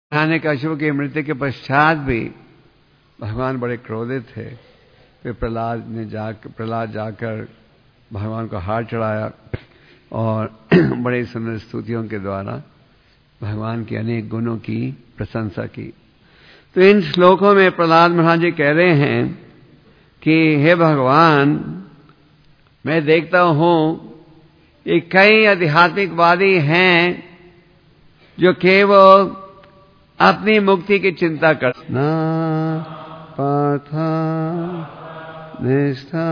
हिरण्यकशिपु की मृत्यु के पश्चात भी भगवान बड़े क्रोधित थे। फिर प्रहलाद जाकर भगवान को हार चढ़ाया और बड़े सुंदर स्तुतियों के द्वारा भगवान के अनेक गुणों की प्रशंसा की। तो इन श्लोकों में प्रहलाद महाराज जी कह रहे हैं कि हे भगवान, मैं देखता हूं कि कई आध्यात्मिकवादी हैं जो केवल अपनी मुक्ति की चिंता करते न पार्था निष्ठा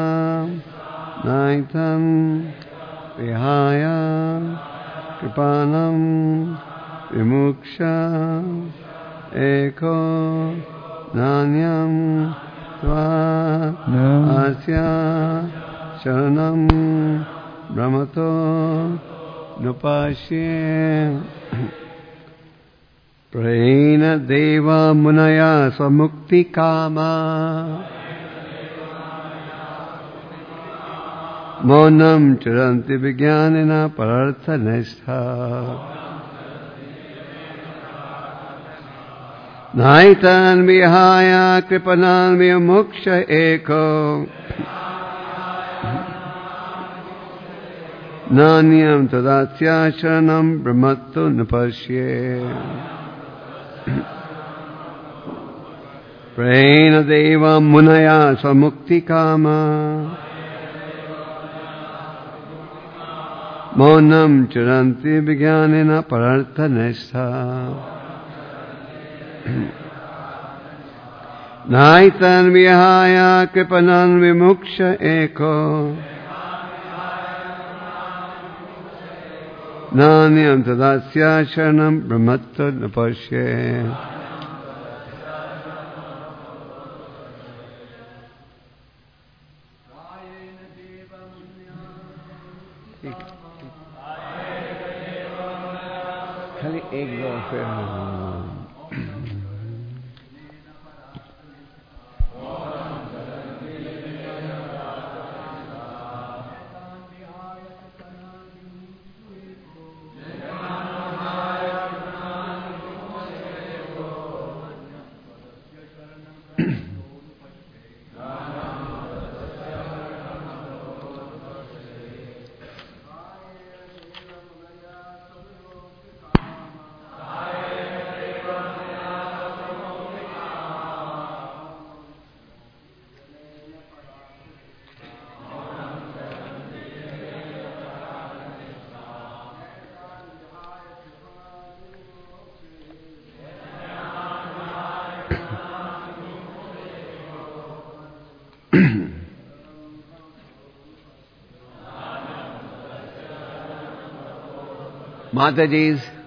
नैतम विहाय कृपाणम विमुक्षा एको नान्यम त्वास्य शरणं ब्रह्मतो नुपास्ये प्रेण देवा मुनया स्वमुक्ति कामा मौनम चरन्ति विज्ञानिना परर्थनिष्ठा नाइतान् विहाय कृपणान् विमुक्ष एको नान्यं तदास्य शरणं ब्रह्मतो नुपश्ये प्रेण देवा मुनया स्वमुक्ति कामा मौनम चरन्ति विज्ञानिना परर्थनिष्ठा नाइतान् विहाय कृपणान् विमुक्ष एको नान्यं तदास्य शरणं ब्रह्मतो नुपश्ये खाली एक दो फिर माता जी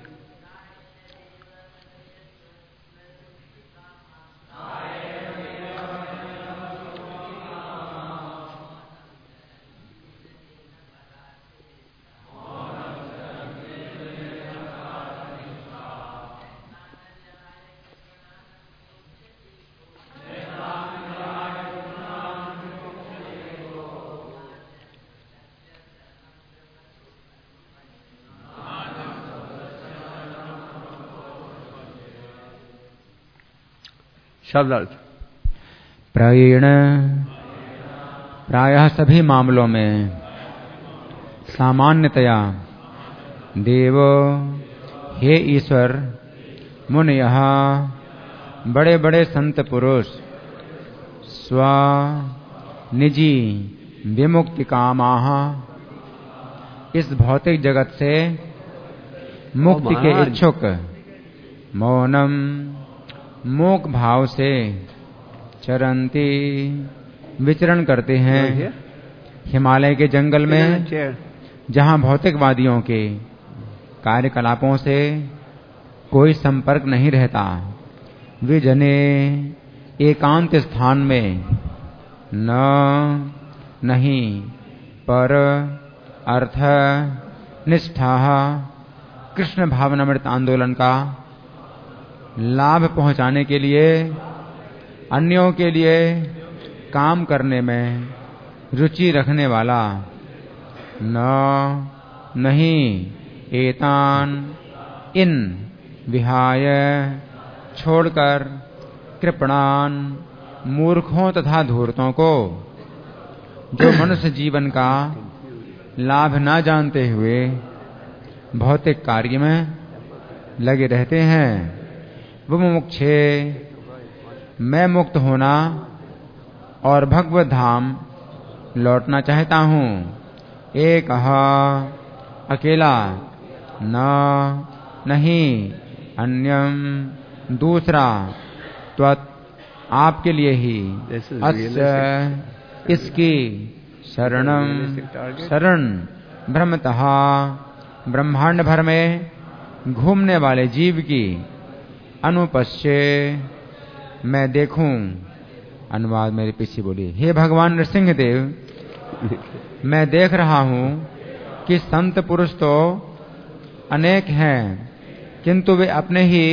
शब्दार्थ प्रायः सभी मामलों में सामान्यतया देव हे ईश्वर मुनयः बड़े बड़े संत पुरुष स्व निजी विमुक्ति कामाः इस भौतिक जगत से मुक्ति के इच्छुक मौनम मूक भाव से चरंती विचरण करते हैं हिमालय के जंगल में, जहाँ भौतिकवादियों के कार्यकलापों से कोई संपर्क नहीं रहता। वे जने एकांत स्थान में नहीं पर अर्थ निष्ठा कृष्ण भावनामृत आंदोलन का लाभ पहुंचाने के लिए अन्यों के लिए काम करने में रुचि रखने वाला नहीं एतान इन विहाय छोड़कर कृपणान मूर्खों तथा धूर्तों को, जो मनुष्य जीवन का लाभ न जानते हुए भौतिक कार्य में लगे रहते हैं, वो मुमुक्षे मैं मुक्त होना और भगवत धाम लौटना चाहता हूँ। एक अकेला, न नहीं, अन्यम दूसरा, त्वत् आपके लिए ही, अस्य इसकी, शरणम शरण, ब्रह्मतः ब्रह्मांड भर में घूमने वाले जीव की, अनुपश्य मैं देखूं। अनुवाद मेरे पीछे बोलिए। हे भगवान नृसिंहदेव, मैं देख रहा हूं कि संत पुरुष तो अनेक हैं, किंतु वे अपने ही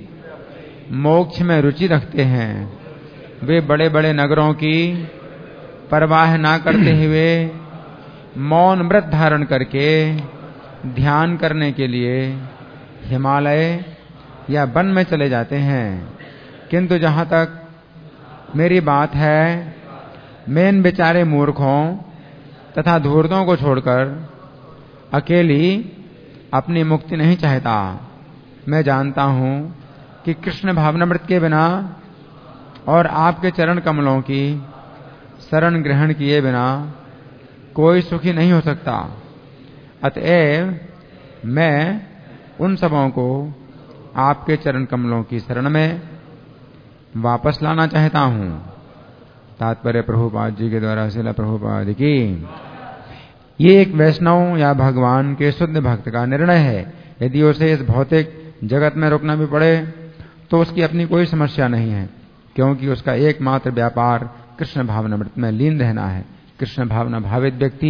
मोक्ष में रुचि रखते हैं। वे बड़े बड़े नगरों की परवाह ना करते हुए मौन व्रत धारण करके ध्यान करने के लिए हिमालय या वन में चले जाते हैं। किंतु जहां तक मेरी बात है, मैं इन बेचारे मूर्खों तथा धूर्तों को छोड़कर अकेली अपनी मुक्ति नहीं चाहता। मैं जानता हूं कि कृष्ण भावनामृत के बिना और आपके चरण कमलों की शरण ग्रहण किए बिना कोई सुखी नहीं हो सकता। अतएव मैं उन सबों को आपके चरण कमलों की शरण में वापस लाना चाहता हूं। तात्पर्य प्रभुपाद जी के द्वारा श्रील प्रभुपाद की। ये एक वैष्णव या भगवान के शुद्ध भक्त का निर्णय है। यदि उसे इस भौतिक जगत में रुकना भी पड़े तो उसकी अपनी कोई समस्या नहीं है, क्योंकि उसका एकमात्र व्यापार कृष्ण भावनामृत में लीन रहना है। कृष्ण भावना भावित व्यक्ति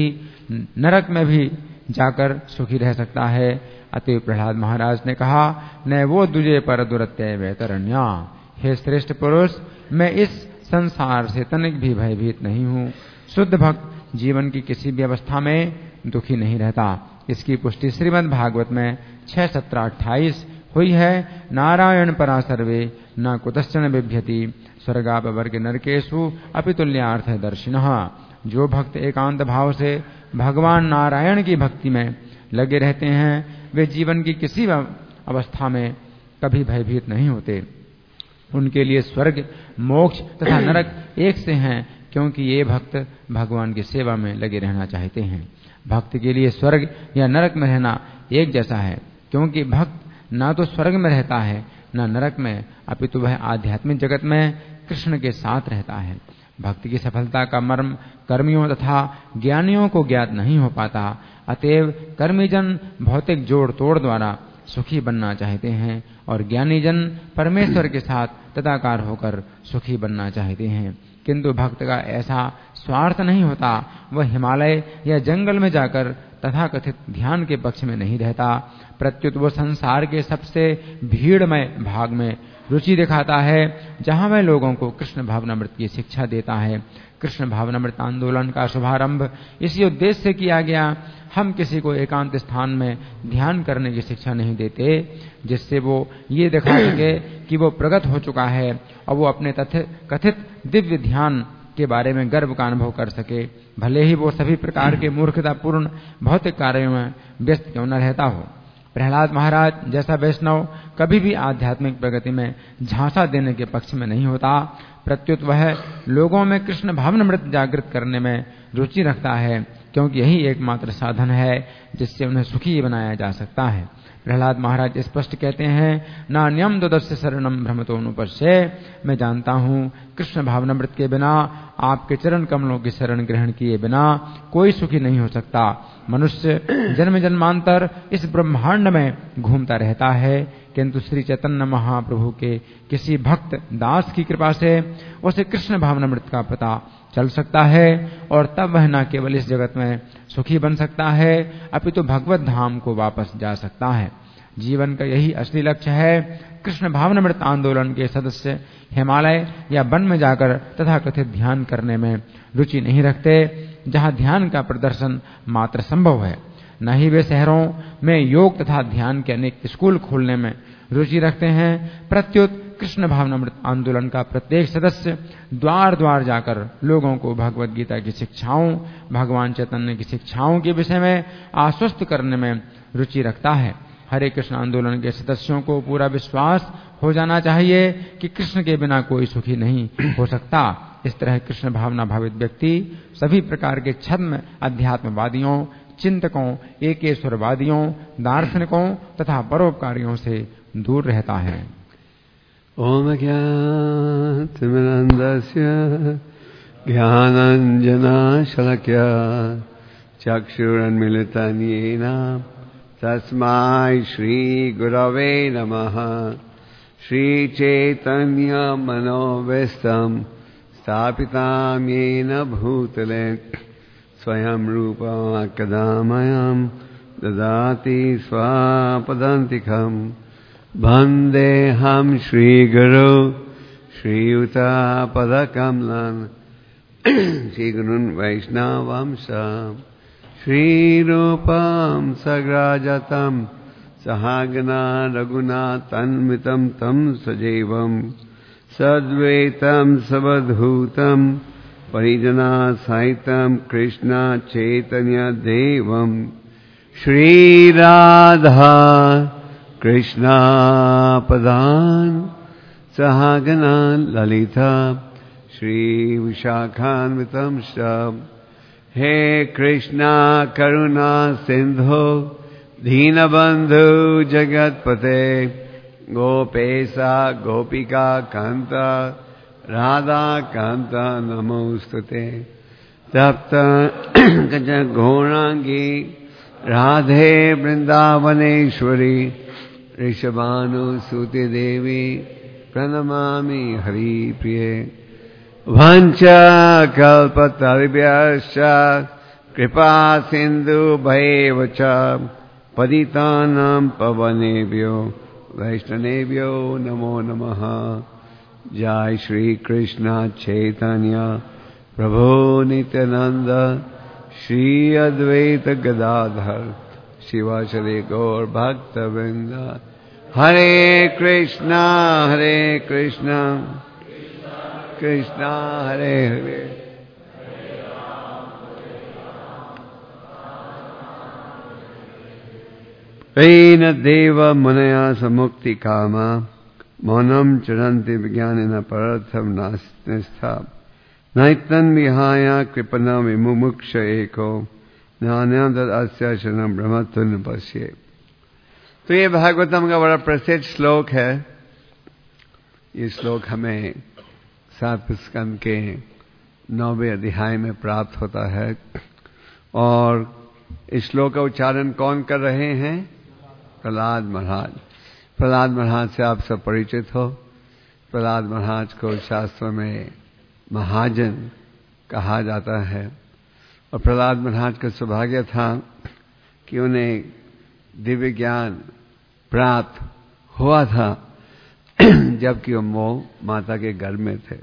नरक में भी जाकर सुखी रह सकता है। अतएव प्रहलाद महाराज ने कहा, न वो दुजे पर दुरत्यय वैतरण्या। हे श्रेष्ठ पुरुष, मैं इस संसार से तनिक भी भयभीत नहीं हूँ। शुद्ध भक्त जीवन की किसी भी अवस्था में दुखी नहीं रहता। इसकी पुष्टि श्रीमद् भागवत में 6:17-28 हुई है। नारायण परा सर्वे न कुतश्चन बिभ्यति स्वर्गापवर्ग नरकेषु अपि तुल्यार्थ दर्शिनः। जो भक्त एकांत भाव से भगवान नारायण की भक्ति में लगे रहते हैं, वे जीवन की किसी अवस्था में कभी भयभीत नहीं होते। उनके लिए स्वर्ग, मोक्ष तथा नरक एक से हैं, क्योंकि ये भक्त भगवान की सेवा में लगे रहना चाहते हैं। भक्त के लिए स्वर्ग या नरक में रहना एक जैसा है, क्योंकि भक्त न तो स्वर्ग में रहता है न नरक में, अपितु वह आध्यात्मिक जगत में कृष्ण के साथ रहता है। भक्ति की सफलता का मर्म कर्मियों तथा ज्ञानियों को ज्ञात नहीं हो पाता। अतएव कर्मीजन भौतिक जोड़ तोड़ द्वारा सुखी बनना चाहते हैं और ज्ञानीजन परमेश्वर के साथ तदाकार होकर सुखी बनना चाहते हैं। किंतु भक्त का ऐसा स्वार्थ नहीं होता। वह हिमालय या जंगल में जाकर तथाकथित ध्यान के पक्ष में नहीं रहता, प्रत्युत वो संसार के सबसे भीड़मय भाग में रुचि दिखाता है, जहां वह लोगों को कृष्ण भावनामृत की शिक्षा देता है। कृष्ण भावनामृत आंदोलन का शुभारंभ इसी उद्देश्य से किया गया। हम किसी को एकांत स्थान में ध्यान करने की शिक्षा नहीं देते, जिससे वो ये दिखा सके कि वो प्रगत हो चुका है और वो अपने कथित दिव्य ध्यान के बारे में गर्व का अनुभव कर सके, भले ही वो सभी प्रकार के मूर्खतापूर्ण भौतिक कार्यों में व्यस्त क्यों न रहता हो। प्रहलाद महाराज जैसा वैष्णव कभी भी आध्यात्मिक प्रगति में झांसा देने के पक्ष में नहीं होता, प्रत्युत वह लोगों में कृष्ण भावनामृत जागृत करने में रुचि रखता है, क्योंकि यही एकमात्र साधन है जिससे उन्हें सुखी बनाया जा सकता है। प्रहलाद महाराज स्पष्ट कहते हैं, नान्यम ददस्य शरणम भ्रमतोनुपश्य। मैं जानता हूँ कृष्ण भावनामृत के बिना, आपके चरण कमलों की शरण ग्रहण किए बिना कोई सुखी नहीं हो सकता। मनुष्य जन्म जन्मांतर इस ब्रह्मांड में घूमता रहता है, किंतु श्री चैतन्य महाप्रभु के किसी भक्त दास की कृपा से उसे कृष्ण भावनामृत का पता चल सकता है और तब वह न केवल इस जगत में सुखी बन सकता है, अपितु भगवत धाम को वापस जा सकता है। जीवन का यही असली लक्ष्य है। कृष्ण भावनामृत आंदोलन के सदस्य हिमालय या वन में जाकर तथाकथित ध्यान करने में रुचि नहीं रखते, जहां ध्यान का प्रदर्शन मात्र संभव है। न ही वे शहरों में योग तथा ध्यान के अनेक स्कूल खोलने में रुचि रखते हैं, प्रत्युत कृष्ण भावनामृत आंदोलन का प्रत्येक सदस्य द्वार द्वार जाकर लोगों को भगवत गीता की शिक्षाओं, भगवान चैतन्य की शिक्षाओं के विषय में आश्वस्त करने में रुचि रखता है। हरे कृष्ण आंदोलन के सदस्यों को पूरा विश्वास हो जाना चाहिए कि कृष्ण के बिना कोई सुखी नहीं हो सकता। इस तरह कृष्ण भावना भावित व्यक्ति सभी प्रकार के छद्म अध्यात्मवादियों, चिंतकों, एकेश्वरवादियों, दार्शनिकों तथा परोपकारियों से दूर रहता है। ओम ज्ञानतिमिरन्धस्य ज्ञानाञ्जनशलाकया चक्षुरुन्मीलितं येन तस्मै श्रीगुरवे नमः। श्रीचैतन्यमनोभीष्टं स्थापितं येन भूतले स्वयं रूपा कदा मह्यं ददाति स्वापदान्तिकम्। वन्देऽहं श्रीगुरु श्रीयुतापदकमलं श्रीगुरून् वैष्णवांश श्रीरूपं सग्राजतं सहगना रघुनाथान्वितं तं सजीवं सद्वैतं सवधूतं परिजनसहितं कृष्ण चैतन्य देवं श्रीराधा कृष्णा पदान् सहगना ललिता श्रीविशाखान्वितं च। हे कृष्णा करुणा सिंधु दीनबंधु जगत्पते गोपेशा गोपिका कांता राधा कांता नमोस्तुते। तप्त गौरांगी राधे वृंदावनेश्वरी ऋषभानुसुते देवी प्रणमामि हरिप्रिये। वंशकल्पतरुभ्यश्च कृपा सिन्धुभ्यैव च पतितानां पावनेभ्यो वैष्णवेभ्यो नमो नमः। जय श्री कृष्ण चैतन्य प्रभु नित्यानंद श्री अद्वैत गदाधर शिवाचार्य गौर भक्तवृंद। हरे कृष्णा कृष्णा हरे हरे तेन देव मुनया समुक्ति कामा मौनम चरन्ति विज्ञानिन परर्थम नास्ति। नैतन् विहाय कृपणा विमुमुक्ष एको ज्ञानादस्य शरणं ब्रह्मत्वं पश्ये। तो ये भागवतम का बड़ा प्रसिद्ध श्लोक है। ये श्लोक हमें 7 स्कंद के 9वें अध्याय में प्राप्त होता है। और इस श्लोक का उच्चारण कौन कर रहे हैं? प्रहलाद महाराज। प्रहलाद महाराज से आप सब परिचित हो। प्रहलाद महाराज को शास्त्र में महाजन कहा जाता है। और प्रहलाद महाराज का सौभाग्य था कि उन्हें दिव्य ज्ञान प्राप्त हुआ था जबकि वो माता के गर्भ में थे।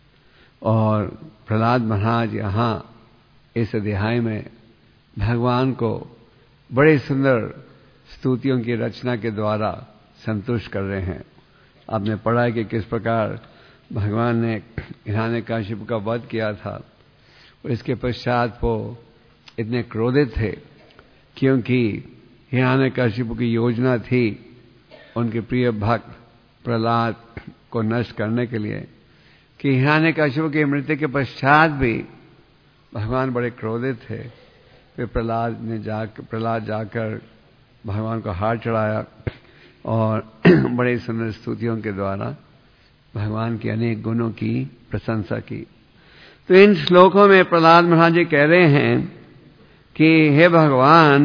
और प्रहलाद महाराज यहाँ इस अध्याय में भगवान को बड़े सुंदर स्तुतियों की रचना के द्वारा संतुष्ट कर रहे हैं। आपने पढ़ा है कि किस प्रकार भगवान ने हिरण्यकशिपु का वध किया था। और इसके पश्चात वो इतने क्रोधित थे क्योंकि हिरण्यकशिपु की योजना थी उनके प्रिय भक्त प्रहलाद को नष्ट करने के लिए कि हिरण्यकशिपु की मृत्यु के पश्चात भी भगवान बड़े क्रोधित थे। फिर प्रहलाद जाकर भगवान को हार चढ़ाया और बड़े सुंदर स्तुतियों के द्वारा भगवान के अनेक गुणों की प्रशंसा की। तो इन श्लोकों में प्रहलाद महाराज जी कह रहे हैं कि हे भगवान,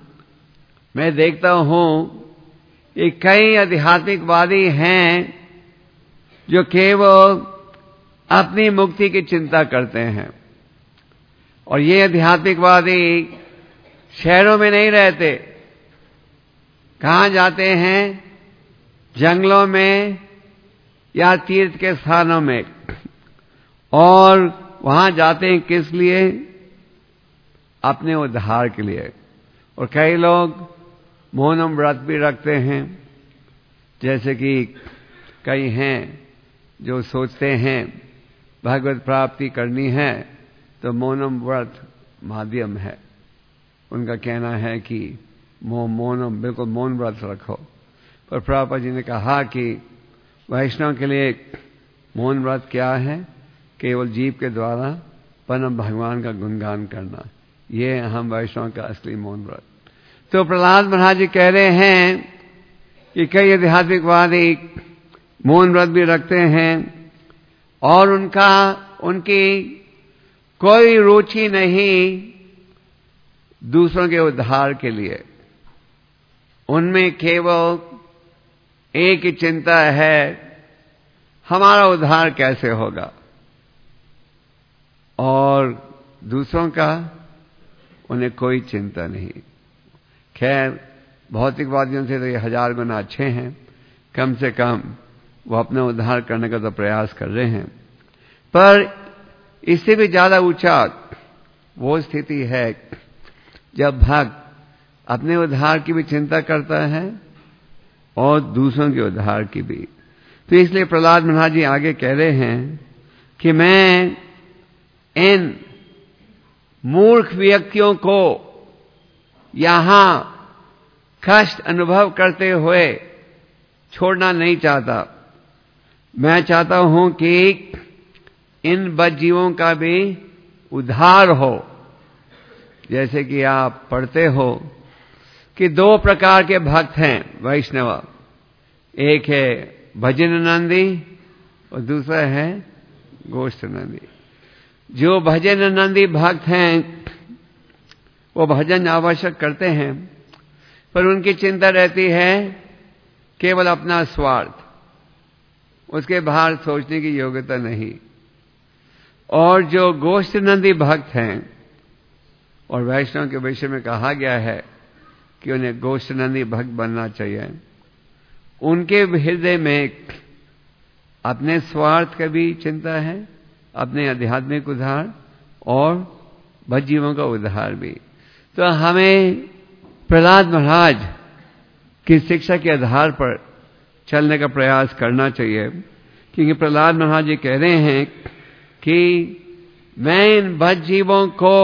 मैं देखता हूं कि कई आध्यात्मिकवादी हैं जो केवल अपनी मुक्ति की चिंता करते हैं। और ये आध्यात्मिकवादी शहरों में नहीं रहते। कहाँ जाते हैं? जंगलों में या तीर्थ के स्थानों में। और वहां जाते हैं किस लिए? अपने उद्धार के लिए। और कई लोग मौनम व्रत भी रखते हैं, जैसे कि कई हैं जो सोचते हैं भगवत प्राप्ति करनी है तो मौनम व्रत माध्यम है। उनका कहना है कि मौनम, बिल्कुल मौन व्रत रखो। पर प्रभुपाद जी ने कहा कि वैष्णव के लिए मौन व्रत क्या है? केवल जीव के द्वारा परम भगवान का गुणगान करना, ये हम वैष्णव का असली मौन व्रत। तो प्रहलाद महाराज जी कह रहे हैं कि कई आध्यात्मिकवादी मौन व्रत भी रखते हैं और उनकी कोई रुचि नहीं दूसरों के उद्धार के लिए। उनमें केवल एक ही चिंता है, हमारा उद्धार कैसे होगा, और दूसरों का उन्हें कोई चिंता नहीं। खैर, भौतिकवादियों से तो ये 1000 गुना अच्छे हैं, कम से कम वो अपना उद्धार करने का तो प्रयास कर रहे हैं। पर इससे भी ज्यादा ऊंचा वो स्थिति है जब भक्त अपने उद्धार की भी चिंता करता है और दूसरों के उद्धार की भी। तो इसलिए प्रहलाद महाराज जी आगे कह रहे हैं कि मैं इन मूर्ख व्यक्तियों को यहां कष्ट अनुभव करते हुए छोड़ना नहीं चाहता। मैं चाहता हूं कि इन बदजीवों का भी उद्धार हो। जैसे कि आप पढ़ते हो कि 2 प्रकार के भक्त हैं वैष्णव, एक है भजन नंदी और दूसरा है गोष्ठ नंदी। जो भजन नंदी भक्त हैं वो भजन आवश्यक करते हैं, पर उनकी चिंता रहती है केवल अपना स्वार्थ, उसके बाहर सोचने की योग्यता नहीं। और जो गोष्ठ नंदी भक्त हैं, और वैष्णव के विषय में कहा गया है कि उन्हें गोष्ठ नंदी भक्त बनना चाहिए, उनके हृदय में अपने स्वार्थ का भी चिंता है, अपने आध्यात्मिक उद्धार और बदजीवों का उद्धार भी। तो हमें प्रहलाद महाराज की शिक्षा के आधार पर चलने का प्रयास करना चाहिए, क्योंकि प्रहलाद महाराज जी कह रहे हैं कि मैं इन बदजीवों को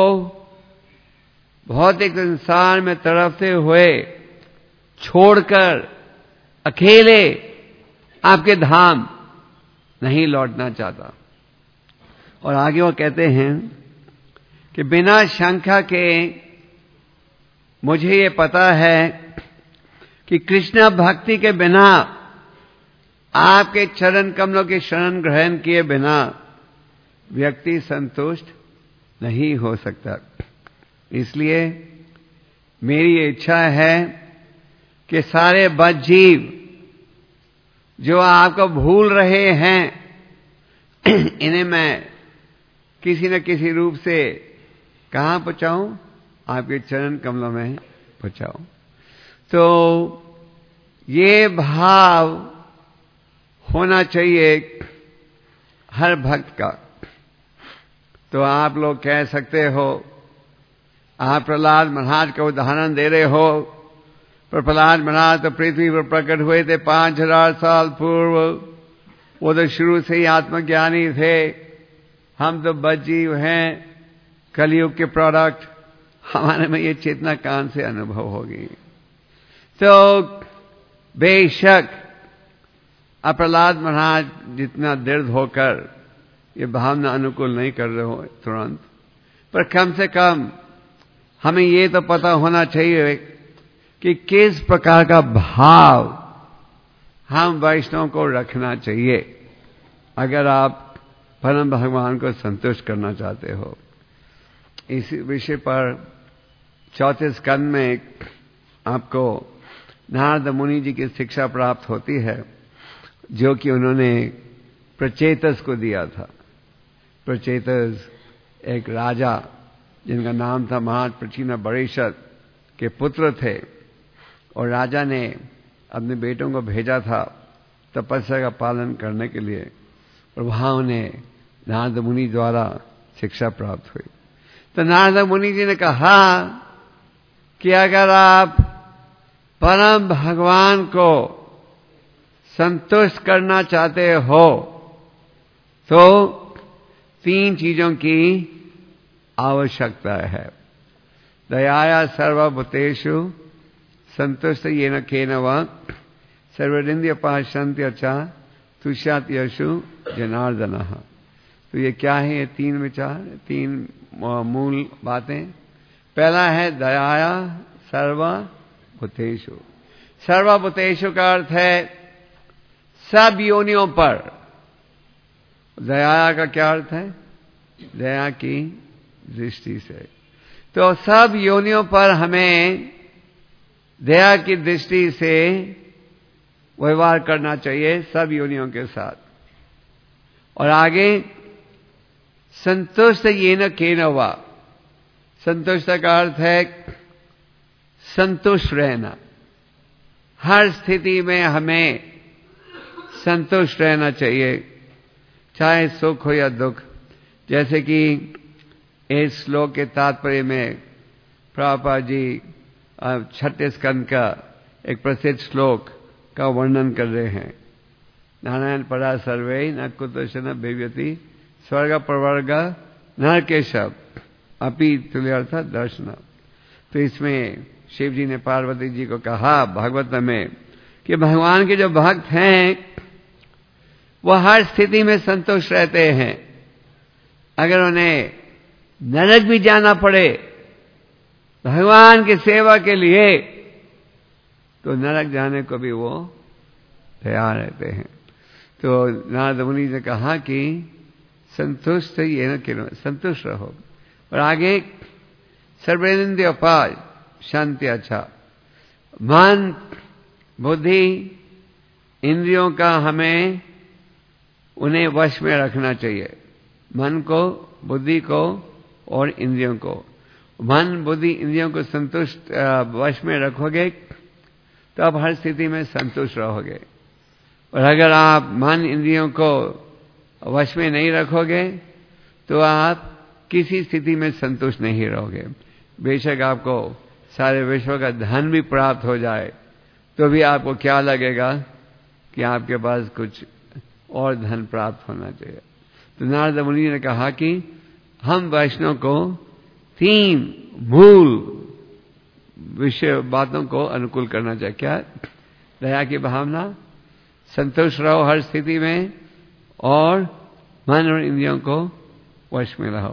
भौतिक संसार में तड़पते हुए छोड़कर अकेले आपके धाम नहीं लौटना चाहता। और आगे वो कहते हैं कि बिना शंका के मुझे ये पता है कि कृष्ण भक्ति के बिना, आपके चरण कमलों के शरण ग्रहण किए बिना व्यक्ति संतुष्ट नहीं हो सकता। इसलिए मेरी इच्छा है कि सारे बदजीव जो आपको भूल रहे हैं, इन्हें मैं किसी न किसी रूप से कहां पहुंचाऊं? आपके चरण कमलों में पहुंचाऊं। तो ये भाव होना चाहिए हर भक्त का। तो आप लोग कह सकते हो, आप प्रहलाद महाराज का उदाहरण दे रहे हो, पर प्रहलाद महाराज तो पृथ्वी पर प्रकट हुए थे 5000 साल पूर्व। वो तो शुरू से ही आत्मज्ञानी थे। हम तो बदजीव हैं, कलयुग के प्रोडक्ट। हमारे में ये चेतना कान से अनुभव होगी। तो बेशक प्रहलाद महाराज जितना दृढ़ होकर ये भावना अनुकूल नहीं कर रहे हो तुरंत, पर कम से कम हमें ये तो पता होना चाहिए कि किस प्रकार का भाव हम वैष्णव को रखना चाहिए अगर आप परम भगवान को संतुष्ट करना चाहते हो। इस विषय पर 34 स्कंद में आपको नारद मुनि जी की शिक्षा प्राप्त होती है, जो कि उन्होंने प्रचेतस को दिया था। प्रचेतस एक राजा जिनका नाम था महाप्रचीन बरिषद के पुत्र थे, और राजा ने अपने बेटों को भेजा था तपस्या का पालन करने के लिए, और वहां उन्हें नारद मुनि द्वारा शिक्षा प्राप्त हुई। तो नारद मुनि जी ने कहा कि अगर आप परम भगवान को संतुष्ट करना चाहते हो तो 3 चीजों की आवश्यकता है। दयाया सर्वभूतेषु संतुष्ट येन केन वा सर्वरिंद्रिय पाशंति अच्छा तुष्यात यशु जनार्दनः। तो ये क्या है? ये 3 विचार, 3 मूल बातें। पहला है दयाया सर्वभूतेषु। सर्वभूतेषु का अर्थ है सब योनियों पर। दयाया का क्या अर्थ है? दया की दृष्टि से। तो सब योनियों पर हमें दया की दृष्टि से व्यवहार करना चाहिए, सब योनियों के साथ। और आगे संतुष्ट येन केन वा। संतुष्ट का अर्थ है संतुष्ट रहना। हर स्थिति में हमें संतुष्ट रहना चाहिए, चाहे सुख हो या दुख। जैसे कि इस श्लोक के तात्पर्य में प्रभुपाद जी 6ठे स्कंद का एक प्रसिद्ध श्लोक का वर्णन कर रहे हैं। नारायण परा सर्वे न कुतोषण भिव्यति स्वर्ग प्रवर्ग नरकेशव अपि तुल्यर्थ दर्शन। तो इसमें शिव जी ने पार्वती जी को कहा भागवत में कि भगवान के जो भक्त हैं वह हर स्थिति में संतुष्ट रहते हैं। अगर उन्हें नरक भी जाना पड़े भगवान की सेवा के लिए तो नरक जाने को भी वो तैयार रहते हैं। तो नारद मुनि ने कहा कि संतुष्ट ये न केवल संतुष्ट रहो। और आगे सर्वेंद्रिय पाय शांति अच्छा। मन बुद्धि इंद्रियों का हमें उन्हें वश में रखना चाहिए। मन को, बुद्धि को और इंद्रियों को। मन बुद्धि इंद्रियों को संतुष्ट वश में रखोगे तो आप हर स्थिति में संतुष्ट रहोगे। और अगर आप मन इंद्रियों को वश में नहीं रखोगे तो आप किसी स्थिति में संतुष्ट नहीं रहोगे। बेशक आपको सारे विश्व का धन भी प्राप्त हो जाए तो भी आपको क्या लगेगा कि आपके पास कुछ और धन प्राप्त होना चाहिए। तो नारद मुनि ने कहा कि हम वैष्णव को 3 मूल विषय बातों को अनुकूल करना चाहिए। क्या? दया की भावना, संतुष्ट रहो हर स्थिति में और मन और इंद्रियों को वश में रहो।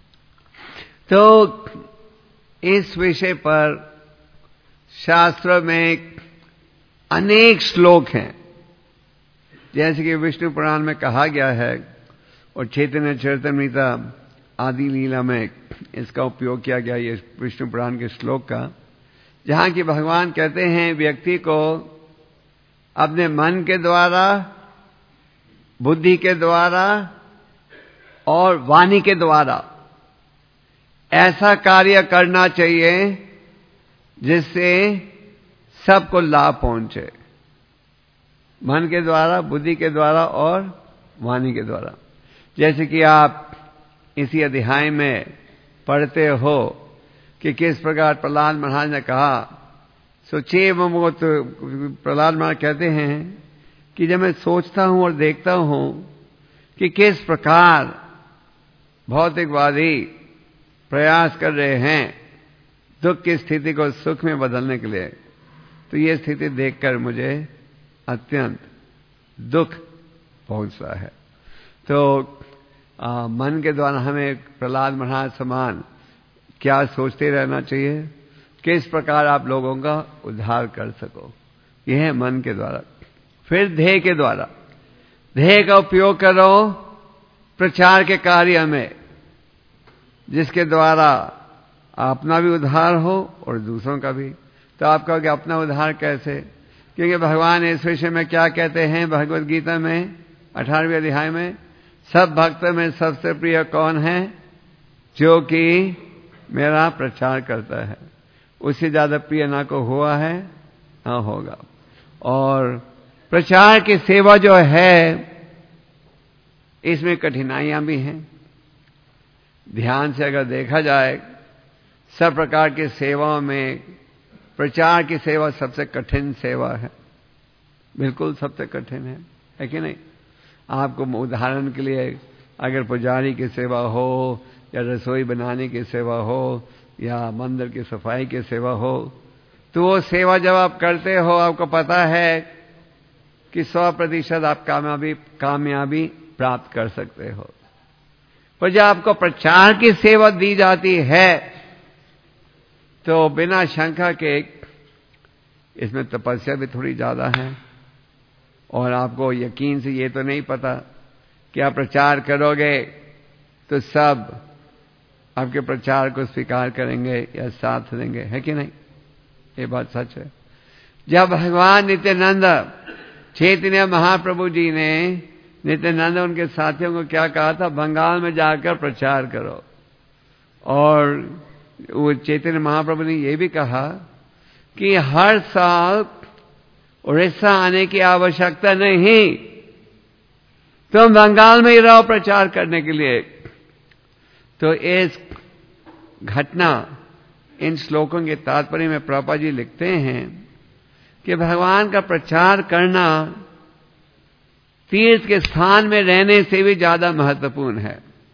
तो इस विषय पर शास्त्रों में अनेक श्लोक हैं। जैसे कि विष्णु पुराण में कहा गया है और चैतन्य चरितामृत आदि लीला में इसका उपयोग किया गया, ये विष्णु पुराण के श्लोक का, जहां कि भगवान कहते हैं व्यक्ति को अपने मन के द्वारा, बुद्धि के द्वारा और वाणी के द्वारा ऐसा कार्य करना चाहिए जिससे सबको लाभ पहुंचे। मन के द्वारा, बुद्धि के द्वारा और वाणी के द्वारा। जैसे कि आप इसी अध्याय में पढ़ते हो कि किस प्रकार प्रहलाद महाराज ने कहा, सोचिए वो तो प्रहलाद महाराज कहते हैं कि जब मैं सोचता हूं और देखता हूं कि किस प्रकार भौतिकवादी प्रयास कर रहे हैं दुख की स्थिति को सुख में बदलने के लिए, तो ये स्थिति देखकर मुझे अत्यंत दुख पहुंचता है। तो मन के द्वारा हमें प्रहलाद महाराज समान क्या सोचते रहना चाहिए, किस प्रकार आप लोगों का उद्धार कर सको, यह है मन के द्वारा। फिर ध्येय के द्वारा, ध्येय का उपयोग करो प्रचार के कार्य में, जिसके द्वारा अपना भी उद्धार हो और दूसरों का भी। तो आप कहोगे अपना उद्धार कैसे? क्योंकि भगवान इस विषय में क्या कहते हैं भगवत गीता में 18वें अध्याय में, सब भक्त में सबसे प्रिय कौन है? जो कि मेरा प्रचार करता है। उससे ज्यादा प्रिय ना को हुआ है ना होगा। और प्रचार की सेवा जो है इसमें कठिनाइयां भी हैं। ध्यान से अगर देखा जाए सब प्रकार की सेवाओं में प्रचार की सेवा सबसे कठिन सेवा है। बिल्कुल सबसे कठिन है कि नहीं? आपको उदाहरण के लिए अगर पुजारी की सेवा हो या रसोई बनाने की सेवा हो या मंदिर की सफाई की सेवा हो, तो वो सेवा जब आप करते हो आपको पता है कि 100% आप कामयाबी प्राप्त कर सकते हो। पर जब आपको प्रचार की सेवा दी जाती है तो बिना शंका के इसमें तपस्या भी थोड़ी ज्यादा है, और आपको यकीन से ये तो नहीं पता कि आप प्रचार करोगे तो सब आपके प्रचार को स्वीकार करेंगे या साथ देंगे, है कि नहीं? ये बात सच है। जब भगवान नित्यानंद चैतन्य महाप्रभु जी ने नित्यानंद उनके साथियों को क्या कहा था, बंगाल में जाकर प्रचार करो, और वो चैतन्य महाप्रभु ने ये भी कहा कि हर साल उड़ीसा आने की आवश्यकता नहीं, तुम बंगाल में ही रहो प्रचार करने के लिए। तो इस घटना, इन श्लोकों के तात्पर्य में प्रभुपाद जी लिखते हैं कि भगवान का प्रचार करना तीर्थ के स्थान में रहने से भी ज्यादा महत्वपूर्ण है।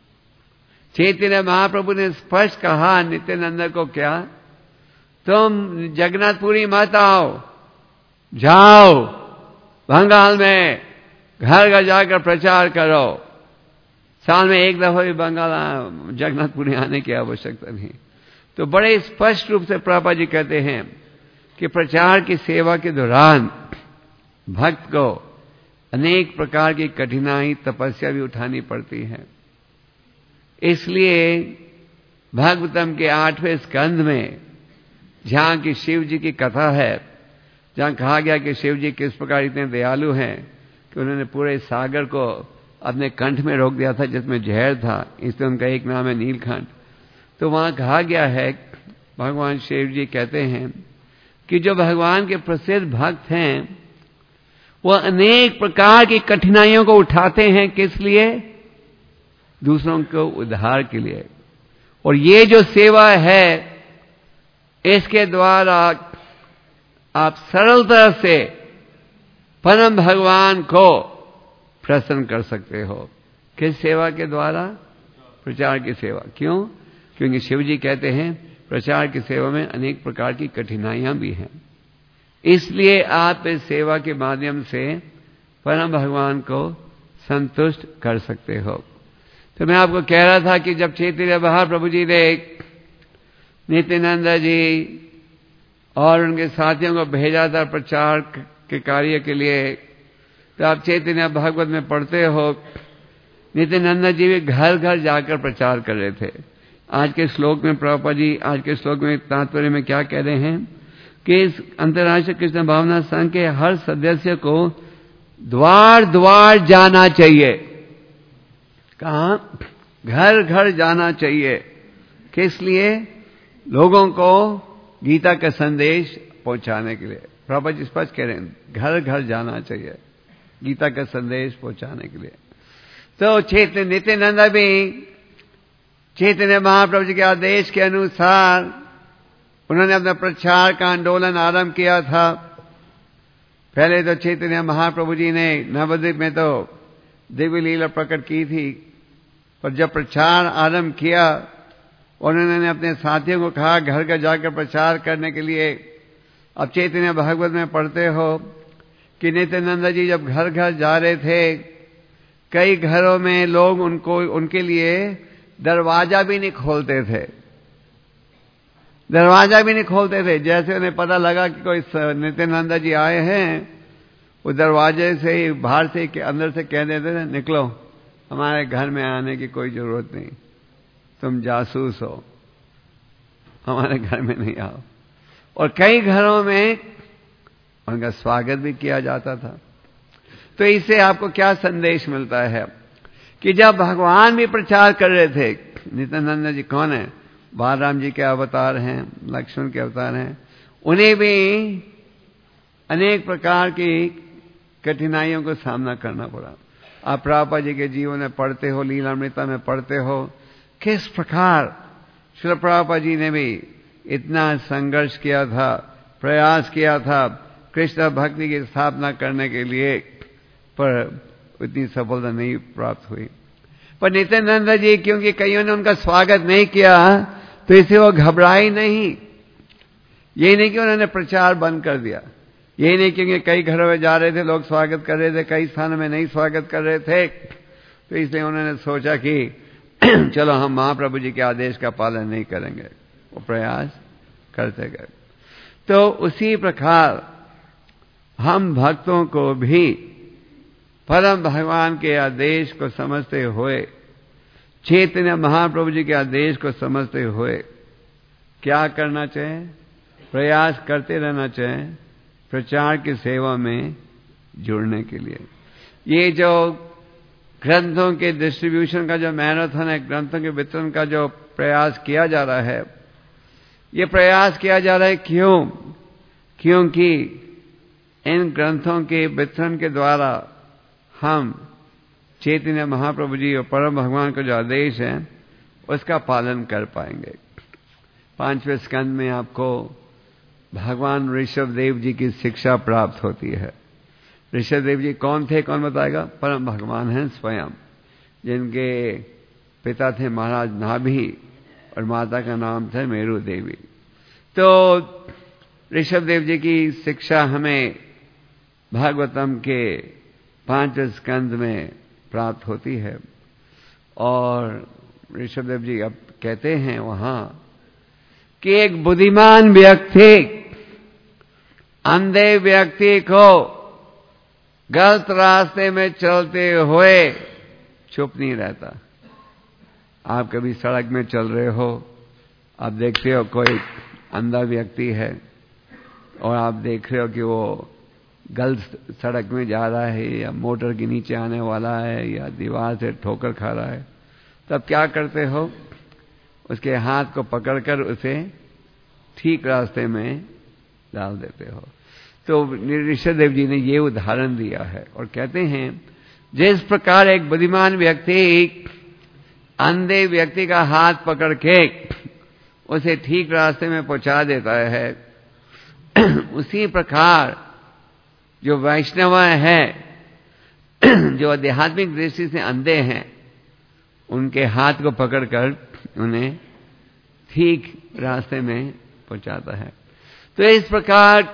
चैतन्य महाप्रभु ने स्पष्ट कहा नित्यानंद को, क्या तुम जगन्नाथपुरी मत आओ, जाओ बंगाल में घर घर जाकर प्रचार करो। साल में एक दफा भी बंगाल जगन्नाथपुरी आने की आवश्यकता नहीं। तो बड़े स्पष्ट रूप से प्रभुपाद जी कहते हैं कि प्रचार की सेवा के दौरान भक्त को अनेक प्रकार की कठिनाई, तपस्या भी उठानी पड़ती है। इसलिए भागवतम के 8वें स्कंध में जहां की शिव जी की कथा है, जहां कहा गया कि शिव जी किस प्रकार इतने दयालु हैं कि उन्होंने पूरे सागर को अपने कंठ में रोक दिया था जिसमें जहर था, इसलिए उनका एक नाम है नीलकंठ। तो वहां कहा गया है, भगवान शिव जी कहते हैं कि जो भगवान के प्रसिद्ध भक्त हैं वह अनेक प्रकार की कठिनाइयों को उठाते हैं। किस लिए? दूसरों को उद्धार के लिए। और ये जो सेवा है इसके द्वारा आप सरलता से परम भगवान को प्रसन्न कर सकते हो। किस सेवा के द्वारा? प्रचार की सेवा। क्यों? क्योंकि शिव जी कहते हैं प्रचार की सेवा में अनेक प्रकार की कठिनाइयां भी हैं, इसलिए आप इस सेवा के माध्यम से परम भगवान को संतुष्ट कर सकते हो। तो मैं आपको कह रहा था कि जब चैतन्य महाप्रभु जी ने नित्यानंद जी और उनके साथियों को भेजा था प्रचार के कार्य के लिए, तो आप चैतन्य भागवत में पढ़ते हो नित्यानंद जी भी घर घर जाकर प्रचार कर रहे थे। आज के श्लोक में प्रभुपाद जी आज के श्लोक में तात्पर्य में क्या कह रहे हैं कि इस अंतर्राष्ट्रीय कृष्ण भावना संघ के हर सदस्य को द्वार द्वार जाना चाहिए। कहां? घर घर जाना चाहिए। किस लिए? लोगों को गीता का संदेश पहुंचाने के लिए। प्रभुपाद जी स्पष्ट कह रहे हैं घर घर जाना चाहिए गीता का संदेश पहुंचाने के लिए। तो चैतन्य नित्यानंद भी चैतन्य महाप्रभु जी के आदेश के अनुसार उन्होंने अपना प्रचार का आंदोलन आरंभ किया था। पहले तो चैतन्य महाप्रभु जी ने नवद्वीप में तो दिव्य लीला प्रकट की थी, पर जब प्रचार आरंभ किया उन्होंने अपने साथियों को कहा घर घर जाकर प्रचार करने के लिए। अब चैतन्य भागवत में पढ़ते हो कि नित्यानंद जी जब घर घर जा रहे थे, कई घरों में लोग उनके लिए दरवाजा भी नहीं खोलते थे। दरवाजा भी नहीं खोलते थे। जैसे उन्हें पता लगा कि कोई नित्यानंद जी आए हैं, वो दरवाजे से ही बाहर से अंदर से कह देते थे निकलो, हमारे घर में आने की कोई जरूरत नहीं, तुम जासूस हो, हमारे घर में नहीं आओ। और कई घरों में उनका स्वागत भी किया जाता था। तो इससे आपको क्या संदेश मिलता है कि जब भगवान भी प्रचार कर रहे थे, नित्यानंद जी कौन है? बालराम जी के अवतार हैं, लक्ष्मण के अवतार हैं, उन्हें भी अनेक प्रकार की कठिनाइयों को सामना करना पड़ा। आप प्रभुपाद जी के जीवन में पढ़ते हो, लीलामृता में पढ़ते हो किस प्रकार श्री प्रभुपाद जी ने भी इतना संघर्ष किया था, प्रयास किया था कृष्ण भक्ति की स्थापना करने के लिए, पर उतनी सफलता नहीं प्राप्त हुई। पर नित्यानंद जी क्योंकि कईयों ने उनका स्वागत नहीं किया तो इसे वो घबराए नहीं। ये नहीं कि उन्होंने प्रचार बंद कर दिया, ये नहीं क्योंकि कई घरों में जा रहे थे, लोग स्वागत कर रहे थे, कई स्थानों में नहीं स्वागत कर रहे थे, तो इसलिए उन्होंने सोचा कि चलो हम महाप्रभु जी के आदेश का पालन नहीं करेंगे। वो प्रयास करते गए। तो उसी प्रकार हम भक्तों को भी परम भगवान के आदेश को समझते हुए, चैतन्य महाप्रभु जी के आदेश को समझते हुए क्या करना चाहिए? प्रयास करते रहना चाहिए प्रचार की सेवा में जुड़ने के लिए। ये जो ग्रंथों के डिस्ट्रीब्यूशन का जो मैराथन है, ग्रंथों के वितरण का जो प्रयास किया जा रहा है, ये प्रयास किया जा रहा है क्यों? क्योंकि इन ग्रंथों के वितरण के द्वारा हम चैतन्य महाप्रभु जी और परम भगवान का जो आदेश है उसका पालन कर पाएंगे। 5वें स्कंद में आपको भगवान ऋषभ देव जी की शिक्षा प्राप्त होती है। ऋषभ देव जी कौन थे, कौन बताएगा? परम भगवान हैं स्वयं, जिनके पिता थे महाराज नाभि और माता का नाम था मेरु देवी। तो ऋषभ देव जी की शिक्षा हमें भागवतम के 5वें स्कंद में प्राप्त होती है। और ऋषभ देव जी अब कहते हैं वहां कि एक बुद्धिमान व्यक्ति अंधे व्यक्ति को गलत रास्ते में चलते हुए चुप नहीं रहता। आप कभी सड़क में चल रहे हो, आप देखते हो कोई अंधा व्यक्ति है और आप देख रहे हो कि वो गलत सड़क में जा रहा है या मोटर के नीचे आने वाला है या दीवार से ठोकर खा रहा है, तब क्या करते हो? उसके हाथ को पकड़कर उसे ठीक रास्ते में डाल देते हो। तो ऋषभ देव जी ने ये उदाहरण दिया है और कहते हैं जिस प्रकार एक बुद्धिमान व्यक्ति अंधे व्यक्ति का हाथ पकड़ के उसे ठीक रास्ते में पहुंचा देता है, उसी प्रकार जो वैष्णव है, जो आध्यात्मिक दृष्टि से अंधे हैं, उनके हाथ को पकड़कर उन्हें ठीक रास्ते में पहुंचाता है। तो इस प्रकार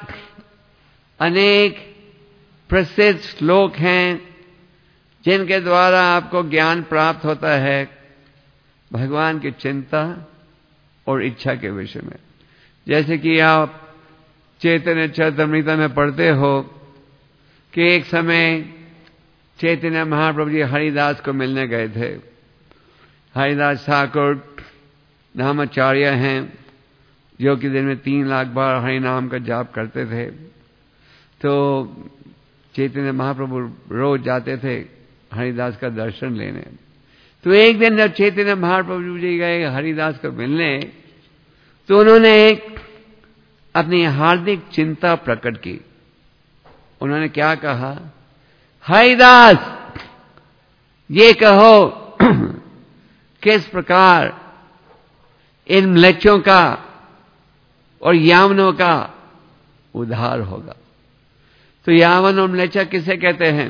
अनेक प्रसिद्ध श्लोक हैं जिनके द्वारा आपको ज्ञान प्राप्त होता है भगवान की चिंता और इच्छा के विषय में। जैसे कि आप चैतन्य चरितामृत में पढ़ते हो कि एक समय चैतन्य महाप्रभु जी हरिदास को मिलने गए थे। हरिदास ठाकुर नामाचार्य हैं जो कि दिन में 3 लाख बार हरि नाम का जाप करते थे। तो चैतन्य महाप्रभु रोज जाते थे हरिदास का दर्शन लेने। तो एक दिन जब चैतन्य महाप्रभु जी गए हरिदास को मिलने, तो उन्होंने अपनी हार्दिक चिंता प्रकट की। उन्होंने क्या कहा? हरिदास, ये कहो किस प्रकार इन म्लेच्छों का और यावनों का उद्धार होगा। तो यावन और म्लेच्छ किसे कहते हैं?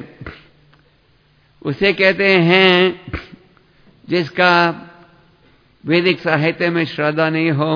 उसे कहते हैं जिसका वैदिक साहित्य में श्रद्धा नहीं हो,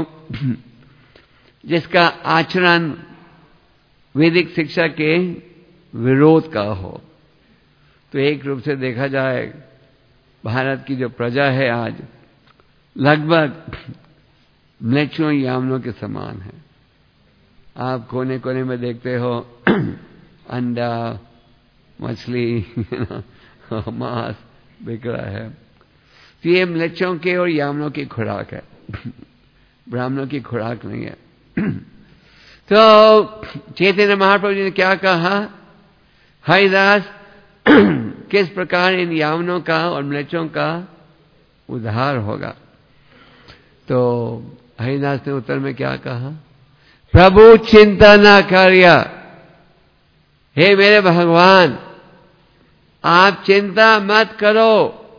जिसका आचरण वैदिक शिक्षा के विरोध का हो। तो एक रूप से देखा जाए भारत की जो प्रजा है आज लगभग म्लेच्छों यावनों के समान है। आप कोने कोने में देखते हो अंडा, मछली, मांस बिक रहा है। तो ये म्लेच्छों के और यावनों की खुराक है, ब्राह्मणों की खुराक नहीं है। तो चैतन्य महाप्रभु जी ने क्या कहा? हरिदास, किस प्रकार इन यावनों का और म्लेच्छों का उद्धार होगा। तो हरिदास ने उत्तर में क्या कहा? प्रभु चिंता ना करिया, हे मेरे भगवान आप चिंता मत करो,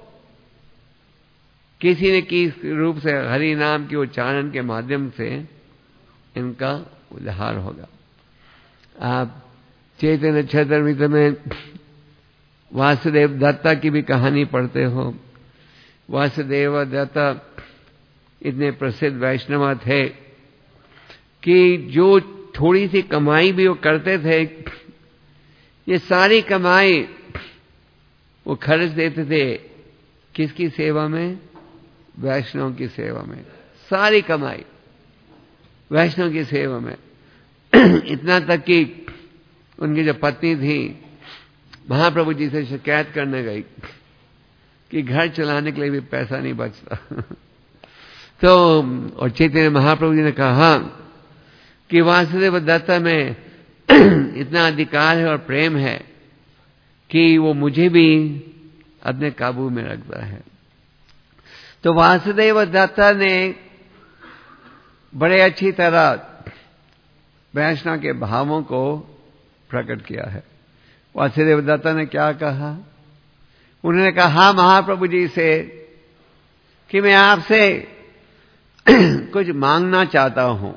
किसी न किसी रूप से हरि नाम के उच्चारण के माध्यम से इनका उद्धार होगा। आप चैतन्य चरितामृत में वासुदेव दत्ता की भी कहानी पढ़ते हो। वासुदेव दत्ता इतने प्रसिद्ध वैष्णव थे कि जो थोड़ी सी कमाई भी वो करते थे, ये सारी कमाई वो खर्च देते थे किसकी सेवा में? वैष्णव की सेवा में। सारी कमाई वैष्णव की सेवा में। इतना तक कि उनकी जो पत्नी थी महाप्रभु जी से शिकायत करने गई कि घर चलाने के लिए भी पैसा नहीं बचता। तो और चैतन्य महाप्रभु जी ने कहा कि वासुदेव दत्ता में इतना अधिकार है और प्रेम है कि वो मुझे भी अपने काबू में रखता है। तो वासुदेव दत्ता ने बड़े अच्छी तरह वैष्णव के भावों को प्रकट किया है। वासुदेव दत्ता ने क्या कहा? उन्होंने कहा महाप्रभु जी से कि मैं आपसे कुछ मांगना चाहता हूं।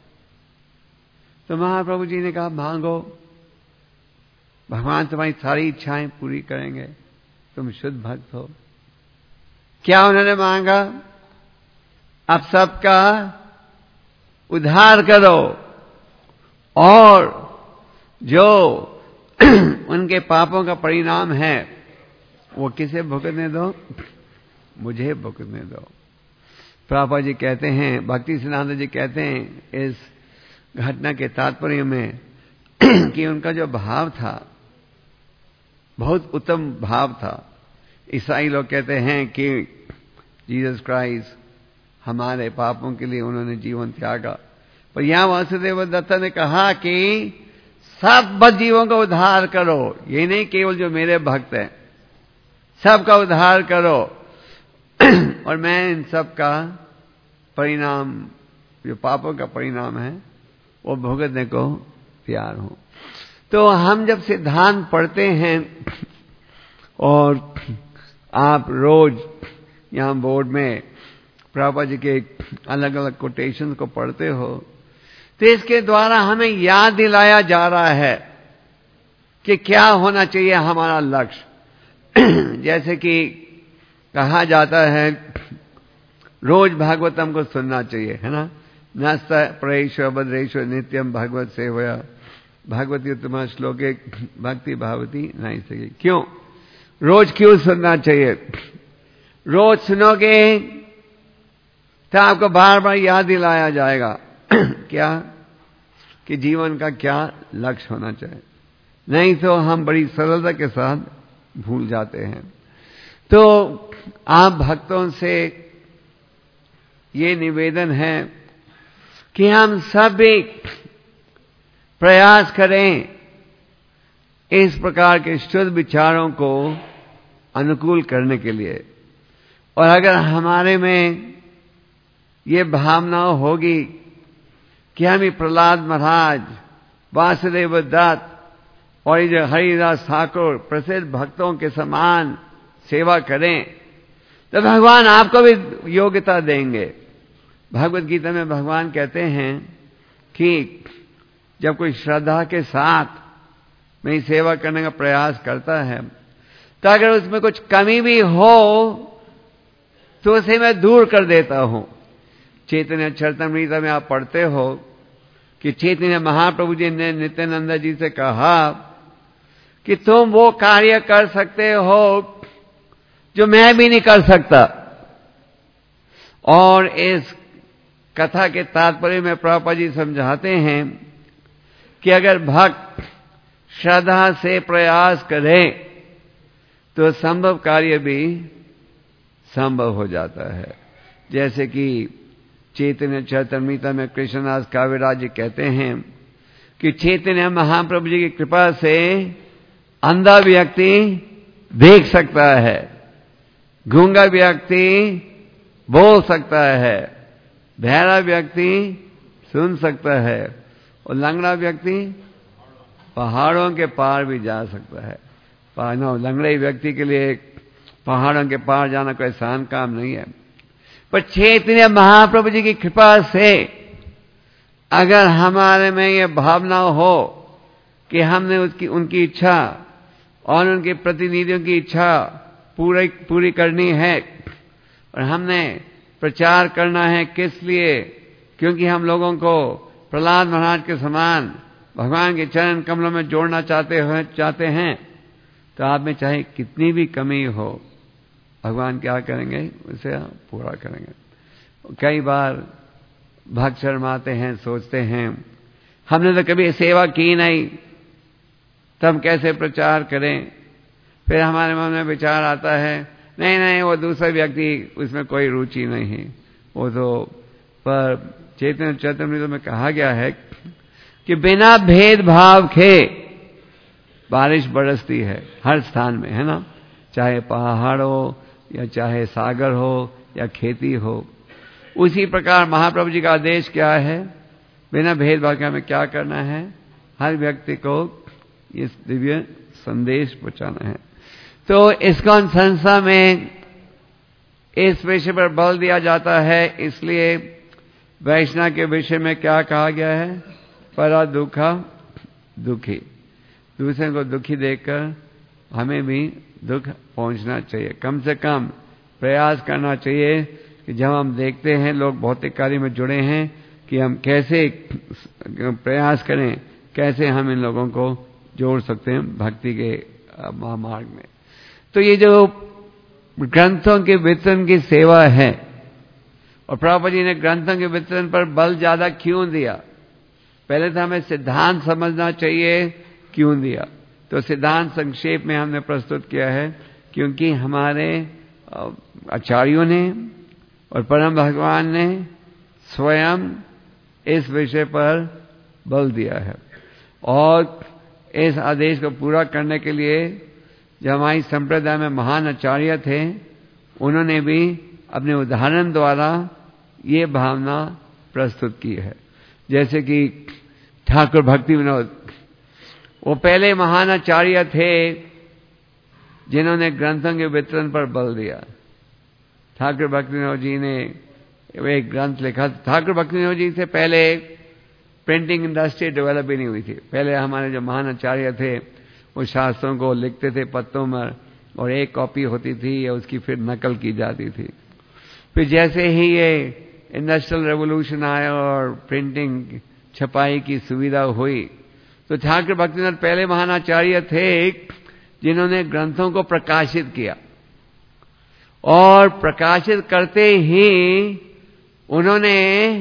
तो महाप्रभु जी ने कहा मांगो, भगवान तुम्हारी सारी इच्छाएं पूरी करेंगे, तुम शुद्ध भक्त हो। क्या उन्होंने मांगा? आप सबका उद्धार करो और जो उनके पापों का परिणाम है वो किसे भुगतने दो? मुझे भुगतने दो। प्रभुपाद जी कहते हैं, भक्ति सिद्धांत जी कहते हैं इस घटना के तात्पर्य में कि उनका जो भाव था बहुत उत्तम भाव था। ईसाई लोग कहते हैं कि जीसस क्राइस्ट हमारे पापों के लिए उन्होंने जीवन त्यागा, पर यहां वासुदेव दत्ता ने कहा कि सब जीवों का उद्धार करो। ये नहीं केवल जो मेरे भक्त हैं, सबका उद्धार करो और मैं इन सब का परिणाम, जो पापों का परिणाम है, वो भुगतने को तैयार हूं। तो हम जब सिद्धांत पढ़ते हैं और आप रोज यहां बोर्ड में प्रभुपाद जी के अलग अलग कोटेशन को पढ़ते हो, तो इसके द्वारा हमें याद दिलाया जा रहा है कि क्या होना चाहिए हमारा लक्ष्य। जैसे कि कहा जाता है रोज भागवतम को सुनना चाहिए, है ना? नस्त प्रेश्वर भद्रेश्वर नित्यम भगवत सेवया भगवती उत्तम श्लोके भक्ति भावती नहीं सके। क्यों रोज क्यों सुनना चाहिए? रोज सुनोगे तो आपको बार बार याद दिलाया जाएगा क्या कि जीवन का क्या लक्ष्य होना चाहिए। नहीं तो हम बड़ी सरलता के साथ भूल जाते हैं। तो आप भक्तों से ये निवेदन है कि हम सभी प्रयास करें इस प्रकार के शुद्ध विचारों को अनुकूल करने के लिए। और अगर हमारे में ये भावना होगी कि हम ही प्रहलाद महाराज, वासुदेव दत्त और ये जो हरिदास ठाकुर प्रसिद्ध भक्तों के समान सेवा करें, तो भगवान आपको भी योग्यता देंगे। भगवत गीता में भगवान कहते हैं कि जब कोई श्रद्धा के साथ मेरी सेवा करने का प्रयास करता है, तो अगर उसमें कुछ कमी भी हो तो उसे मैं दूर कर देता हूं। चैतन्य चरितामृत में आप पढ़ते हो कि चैतन्य महाप्रभु जी ने नित्यानंद जी से कहा कि तुम वो कार्य कर सकते हो जो मैं भी नहीं कर सकता। और इस कथा के तात्पर्य में प्रभुपाद जी समझाते हैं कि अगर भक्त श्रद्धा से प्रयास करे तो संभव कार्य भी संभव हो जाता है। जैसे कि चैतन्य चरितामृत में कृष्णदास काव्यराज जी कहते हैं कि चैतन्य महाप्रभु जी की कृपा से अंधा व्यक्ति देख सकता है, गूंगा व्यक्ति बोल सकता है, बहरा व्यक्ति सुन सकता है और लंगड़ा व्यक्ति पहाड़ों के पार भी जा सकता है। लंगड़े व्यक्ति के लिए पहाड़ों के पार जाना कोई आसान काम नहीं है। पर चैतन्य महाप्रभु जी की कृपा से अगर हमारे में ये भावना हो कि हमने उनकी इच्छा और उनके प्रतिनिधियों की इच्छा पूरी करनी है, और हमने प्रचार करना है। किस लिए? क्योंकि हम लोगों को प्रहलाद महाराज के समान भगवान के चरण कमलों में जोड़ना चाहते हैं। तो आप में चाहे कितनी भी कमी हो, भगवान क्या करेंगे? उसे पूरा करेंगे। कई बार भक्त शर्माते हैं, सोचते हैं हमने तो कभी सेवा की नहीं, तब कैसे प्रचार करें। फिर हमारे मन में विचार आता है, नहीं वो दूसरा व्यक्ति, उसमें कोई रुचि नहीं है वो तो। पर चैतन्य चरितामृत में कहा गया है कि बिना भेदभाव के बारिश बरसती है हर स्थान में, है ना? चाहे पहाड़ हो या चाहे सागर हो या खेती हो। उसी प्रकार महाप्रभु जी का आदेश क्या है? बिना भेदभाव के हमें क्या करना है? हर व्यक्ति को इस दिव्य संदेश पहुंचाना है। तो इस्कॉन संस्था में इस विषय पर बल दिया जाता है। इसलिए वैष्णव के विषय में क्या कहा गया है? परा दुखा दुखी। दूसरे को दुखी देखकर हमें भी दुख पहुंचना चाहिए। कम से कम प्रयास करना चाहिए कि जब हम देखते हैं लोग भौतिक कार्य में जुड़े हैं, कि हम कैसे प्रयास करें, कैसे हम इन लोगों को जोड़ सकते हैं भक्ति के महामार्ग में। तो ये जो ग्रंथों के वितरण की सेवा है, और प्रभुपाद जी ने ग्रंथों के वितरण पर बल ज्यादा क्यों दिया? पहले तो हमें सिद्धांत समझना चाहिए क्यों दिया। तो सिद्धांत संक्षेप में हमने प्रस्तुत किया है, क्योंकि हमारे आचार्यों ने और परम भगवान ने स्वयं इस विषय पर बल दिया है। और इस आदेश को पूरा करने के लिए जो हमारी संप्रदाय में महान आचार्य थे, उन्होंने भी अपने उदाहरण द्वारा ये भावना प्रस्तुत की है। जैसे कि ठाकुर भक्ति विनोद, वो पहले महान आचार्य थे जिन्होंने ग्रंथों के वितरण पर बल दिया। ठाकुर भक्ति विनोद जी ने एक ग्रंथ लिखा। ठाकुर भक्ति विनोद जी से पहले प्रिंटिंग इंडस्ट्री डेवलप ही नहीं हुई थी। पहले हमारे जो महान आचार्य थे वो शास्त्रों को लिखते थे पत्तों में, और एक कॉपी होती थी या उसकी फिर नकल की जाती थी। फिर जैसे ही ये इंडस्ट्रियल रेवोल्यूशन आया और प्रिंटिंग छपाई की सुविधा हुई, तो ठाकुर भक्तिनाथ पहले महान आचार्य थे जिन्होंने ग्रंथों को प्रकाशित किया, और प्रकाशित करते ही उन्होंने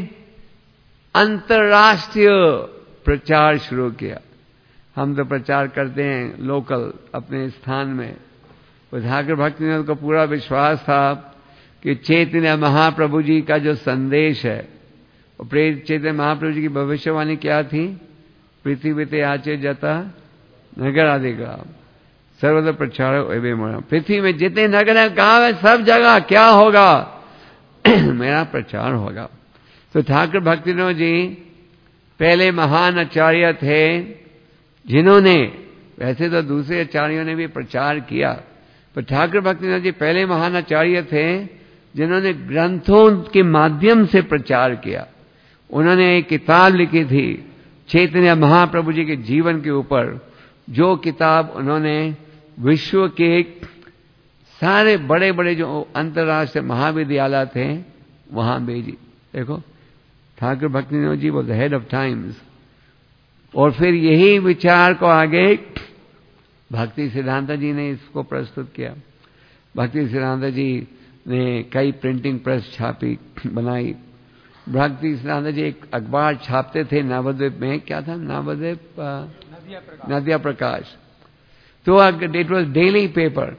अंतर्राष्ट्रीय प्रचार शुरू किया। हम तो प्रचार करते हैं लोकल अपने स्थान में। तो ठाकुर भक्तिनाथ को पूरा विश्वास था कि चैतन्य महाप्रभु जी का जो संदेश है, और चैतन्य महाप्रभु जी की भविष्यवाणी क्या थी? पृथ्वी ते आचे जता नगर आदि ग्राम सर्वदा प्रचार। पृथ्वी में जितने नगर हैं, गांव है, सब जगह क्या होगा? मेरा प्रचार होगा। तो ठाकुर भक्तिनाथ जी पहले महान आचार्य थे जिन्होंने, वैसे तो दूसरे आचार्यों ने भी प्रचार किया, पर ठाकुर भक्तिनाथ जी पहले महान आचार्य थे जिन्होंने ग्रंथों के माध्यम से प्रचार किया। उन्होंने एक किताब लिखी थी चैतन्य महाप्रभु जी के जीवन के ऊपर, जो किताब उन्होंने विश्व के सारे बड़े बड़े जो अंतर्राष्ट्रीय महाविद्यालय थे वहां भेजी। देखो, Thakur Bhaktinath ji was the head of times. और फिर यही विचार को आगे भक्ति सिद्धांत जी ने इसको प्रस्तुत किया। भक्ति सिद्धांत जी ने कई प्रिंटिंग प्रेस छापी, बनाई। भक्ति सिद्धांत जी एक अखबार छापते थे नवद्वीप में। क्या था नवद्वीप? नदिया प्रकाश। तो इट वॉज डेली पेपर,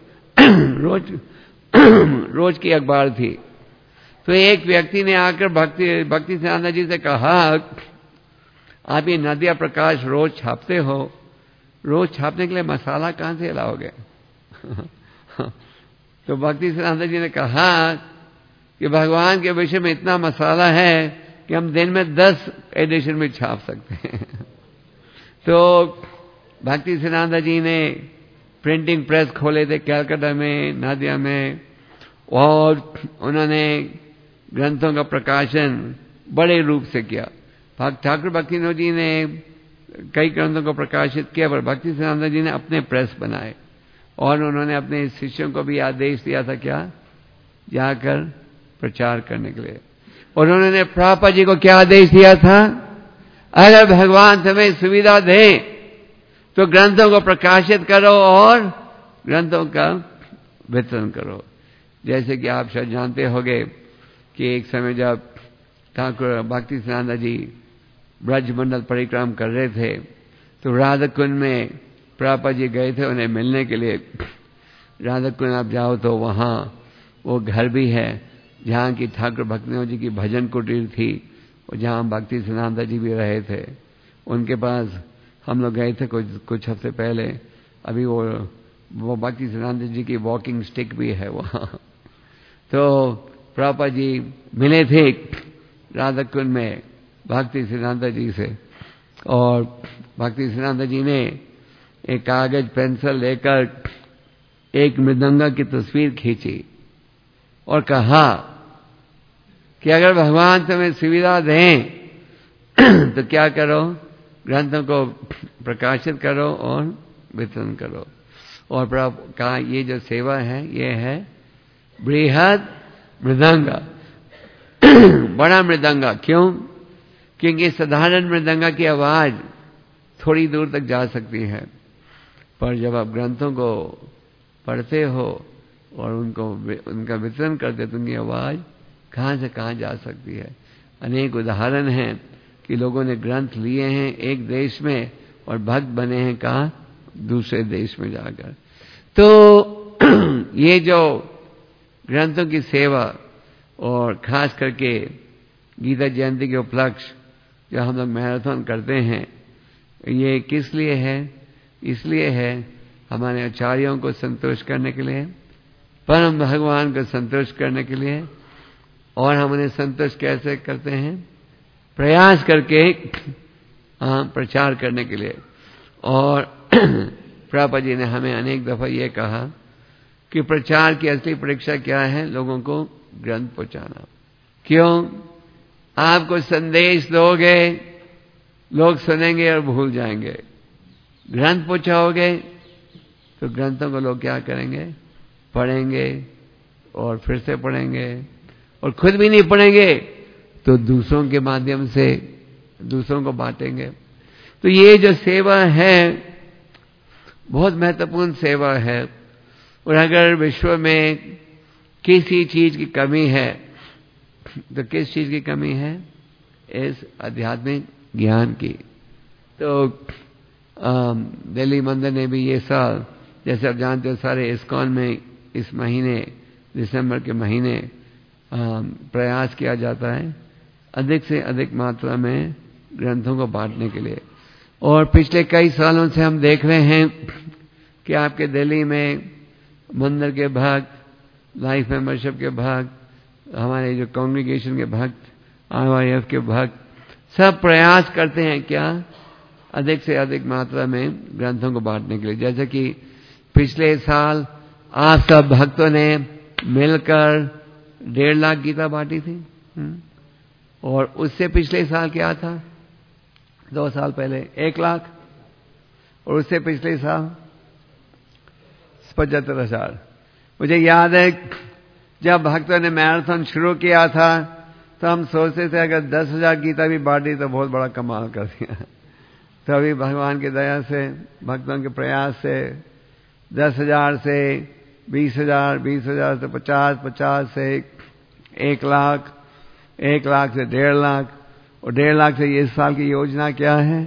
रोज की अखबार थी। तो एक व्यक्ति ने आकर भक्ति सिद्धांत जी से कहा, आप ये नदिया प्रकाश रोज छापते हो, रोज छापने के लिए मसाला कहां से लाओगे? तो भक्ति सिद्धांत जी ने कहा कि भगवान के विषय में इतना मसाला है कि हम दिन में 10 एडिशन में छाप सकते हैं। तो भक्ति सिद्धांत जी ने प्रिंटिंग प्रेस खोले थे कलकत्ता में, नादिया में, और उन्होंने ग्रंथों का प्रकाशन बड़े रूप से किया। ठाकुर भक्तिनाथ जी ने कई ग्रंथों को प्रकाशित किया, पर भक्ति सिद्धांत जी ने अपने प्रेस बनाए और उन्होंने अपने शिष्यों को भी आदेश दिया था क्या, जाकर प्रचार करने के लिए। और उन्होंने प्रभुपाद जी को क्या आदेश दिया था, अगर भगवान तुम्हें सुविधा दे तो ग्रंथों को प्रकाशित करो और ग्रंथों का वितरण करो। जैसे कि आप शायद जानते होंगे कि एक समय जब ठाकुर भक्ति सिद्धांत जी ब्रजमंडल परिक्रमा कर रहे थे तो राधा कुंड में प्रभुपाद जी गए थे उन्हें मिलने के लिए। राधा कुंड आप जाओ तो वहाँ वो घर भी है जहाँ की ठाकुर भक्तिनाथ जी की भजन कुटीर थी और जहाँ भक्ति सिद्धांत जी भी रहे थे। उनके पास हम लोग गए थे कुछ हफ्ते पहले। अभी वो भक्ति सिद्धांत जी की वॉकिंग स्टिक भी है वहाँ। तो प्रभुपाद जी मिले थे राधा कुंड में भक्ति सिद्धांत जी से और भक्ति सिद्धांत जी ने एक कागज पेंसिल लेकर एक मृदंगा की तस्वीर खींची और कहा कि अगर भगवान तुम्हें सुविधा दें तो क्या करो, ग्रंथों को प्रकाशित करो और वितरण करो। और प्रभु कहा ये जो सेवा है ये है बृहद मृदंगा, बड़ा मृदंगा। क्यों? क्योंकि साधारण मृदंगा की आवाज थोड़ी दूर तक जा सकती है, पर जब आप ग्रंथों को पढ़ते हो और उनका वितरण करते हो तो उनकी आवाज कहाँ से कहाँ जा सकती है। अनेक उदाहरण हैं कि लोगों ने ग्रंथ लिए हैं एक देश में और भक्त बने हैं कहाँ, दूसरे देश में जाकर। तो ये जो ग्रंथों की सेवा और खास करके गीता जयंती के उपलक्ष्य जो हम लोग मैराथन करते हैं, ये किस लिए है? इसलिए है हमारे आचार्यों को संतुष्ट करने के लिए, परम भगवान को संतुष्ट करने के लिए। और हम उन्हें संतुष्ट कैसे करते हैं? प्रयास करके प्रचार करने के लिए। और प्रभुपाद जी ने हमें अनेक दफा ये कहा कि प्रचार की असली परीक्षा क्या है? लोगों को ग्रंथ पहुंचाना। क्यों? आपको संदेश दोगे, लोग सुनेंगे और भूल जाएंगे। ग्रंथ पहुंचाओगे तो ग्रंथों को लोग क्या करेंगे? पढ़ेंगे और फिर से पढ़ेंगे, और खुद भी नहीं पढ़ेंगे तो दूसरों के माध्यम से दूसरों को बांटेंगे। तो ये जो सेवा है बहुत महत्वपूर्ण सेवा है। और अगर विश्व में किसी चीज की कमी है तो किस चीज की कमी है? इस आध्यात्मिक ज्ञान की। तो दिल्ली मंदिर ने भी ये साल, जैसे आप जानते हो, सारे इस्कॉन में इस महीने दिसंबर के महीने प्रयास किया जाता है अधिक से अधिक मात्रा में ग्रंथों को बांटने के लिए। और पिछले कई सालों से हम देख रहे हैं कि आपके दिल्ली में मंदिर के भक्त, लाइफ मेंबरशिप के भक्त, हमारे जो कांग्रीगेशन के भक्त, IYF के भक्त, सब प्रयास करते हैं क्या? अधिक से अधिक मात्रा में ग्रंथों को बांटने के लिए। जैसे कि पिछले साल आप सब भक्तों ने मिलकर 1.5 लाख गीता बांटी थी। और उससे पिछले साल क्या था? 2 साल पहले 1 लाख, और उससे पिछले साल 75,000। मुझे याद है जब भक्तों ने मैराथन शुरू किया था तो हम सोचते थे अगर 10,000 गीता भी बांटी तो बहुत बड़ा कमाल कर दिया। तो अभी भगवान की दया से, भक्तों के प्रयास से 10,000 से 20,000, 20,000 से 50, 50 से 1 लाख, 1 लाख से 1.5 लाख, और 1.5 लाख से इस साल की योजना क्या है?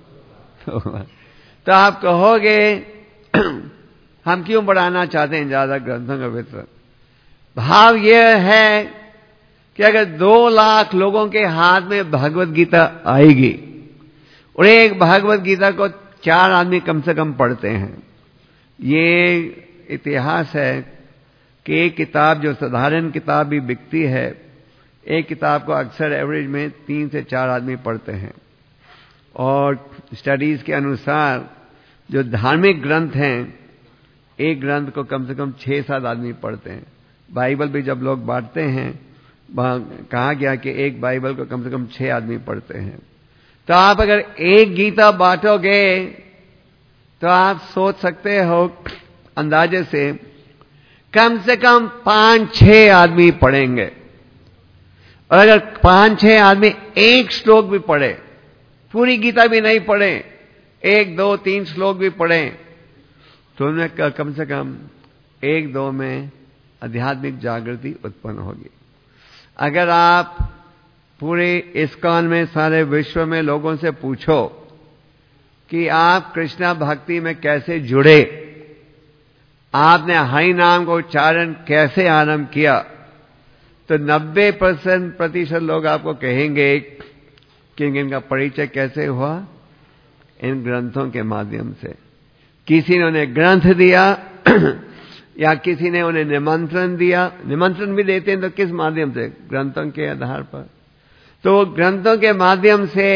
तो आप कहोगे हम क्यों बढ़ाना चाहते हैं ज्यादा ग्रंथों का वितरण? भाव यह है कि अगर 2 लाख लोगों के हाथ में भगवत गीता आएगी और एक भगवत गीता को 4 आदमी कम से कम पढ़ते हैं, ये इतिहास है कि एक किताब जो साधारण किताब भी बिकती है, एक किताब को अक्सर एवरेज में 3 से 4 आदमी पढ़ते हैं। और स्टडीज के अनुसार जो धार्मिक ग्रंथ हैं, एक ग्रंथ को कम से कम 6-7 आदमी पढ़ते हैं। बाइबल भी जब लोग बांटते हैं, कहा गया कि एक बाइबल को कम से कम 6 आदमी पढ़ते हैं। तो आप अगर एक गीता बांटोगे तो आप सोच सकते हो अंदाजे से कम 5-6 आदमी पढ़ेंगे। और अगर 5-6 आदमी एक श्लोक भी पढ़े, पूरी गीता भी नहीं पढ़े, 1, 2, 3 श्लोक भी पढ़े, तो उनमें कम से कम 1-2 में आध्यात्मिक जागृति उत्पन्न होगी। अगर आप पूरे इस्कॉन में सारे विश्व में लोगों से पूछो कि आप कृष्णा भक्ति में कैसे जुड़े, आपने हरि नाम का उच्चारण कैसे आरंभ किया, तो 90% लोग आपको कहेंगे कि इनका परिचय कैसे हुआ, इन ग्रंथों के माध्यम से। किसी ने उन्हें ग्रंथ दिया या किसी ने उन्हें निमंत्रण दिया। निमंत्रण भी देते हैं तो किस माध्यम से? ग्रंथों के आधार पर। तो ग्रंथों के माध्यम से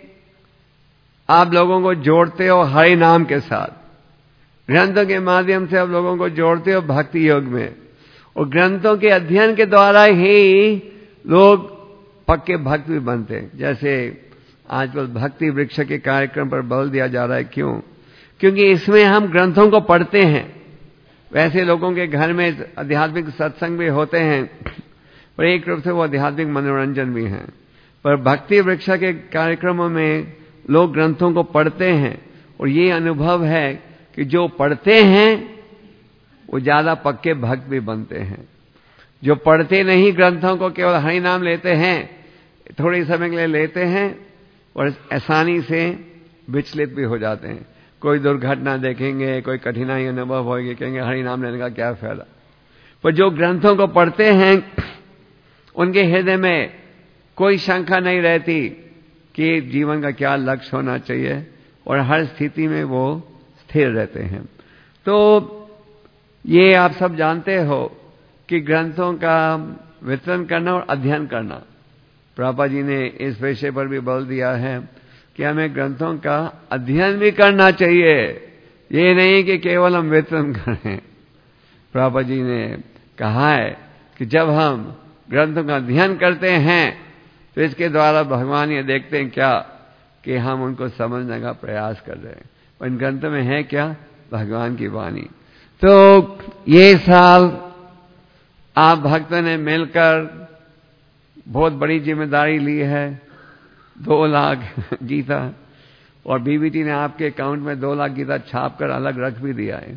आप लोगों को जोड़ते हो हरि नाम के साथ, ग्रंथों के माध्यम से आप लोगों को जोड़ते हो भक्ति योग में, और ग्रंथों के अध्ययन के द्वारा ही लोग पक्के भक्त भी बनते हैं। जैसे आजकल भक्ति वृक्ष के कार्यक्रम पर बल दिया जा रहा है। क्यों? क्योंकि इसमें हम ग्रंथों को पढ़ते हैं। वैसे लोगों के घर में आध्यात्मिक सत्संग भी होते हैं, पर एक रूप से वो आध्यात्मिक मनोरंजन भी है। पर भक्ति वृक्ष के कार्यक्रमों में लोग ग्रंथों को पढ़ते हैं, और ये अनुभव है कि जो पढ़ते हैं वो ज्यादा पक्के भक्त भी बनते हैं। जो पढ़ते नहीं ग्रंथों को, केवल हरि नाम लेते हैं, थोड़ी समय के लिए लेते हैं और आसानी से विचलित भी हो जाते हैं। कोई दुर्घटना देखेंगे, कोई कठिनाई अनुभव होगी, कहेंगे हरि नाम लेने का क्या फायदा। पर जो ग्रंथों को पढ़ते हैं उनके हृदय में कोई शंका नहीं रहती कि जीवन का क्या लक्ष्य होना चाहिए, और हर स्थिति में वो स्थिर रहते हैं। तो ये आप सब जानते हो कि ग्रंथों का वितरण करना और अध्ययन करना, प्रभुपाद जी ने इस विषय पर भी बल दिया है कि हमें ग्रंथों का अध्ययन भी करना चाहिए। ये नहीं कि केवल हम वितरण करें। प्रभुपाद जी ने कहा है कि जब हम ग्रंथों का अध्ययन करते हैं तो इसके द्वारा भगवान ये देखते हैं क्या कि हम उनको समझने का प्रयास कर रहे हैं। और इन ग्रंथों में है क्या? भगवान की वाणी। तो ये साल आप भक्तों ने मिलकर बहुत बड़ी जिम्मेदारी ली है, 2 लाख गीता, और बीबीटी ने आपके अकाउंट में 2 लाख गीता छाप कर अलग रख भी दिया है।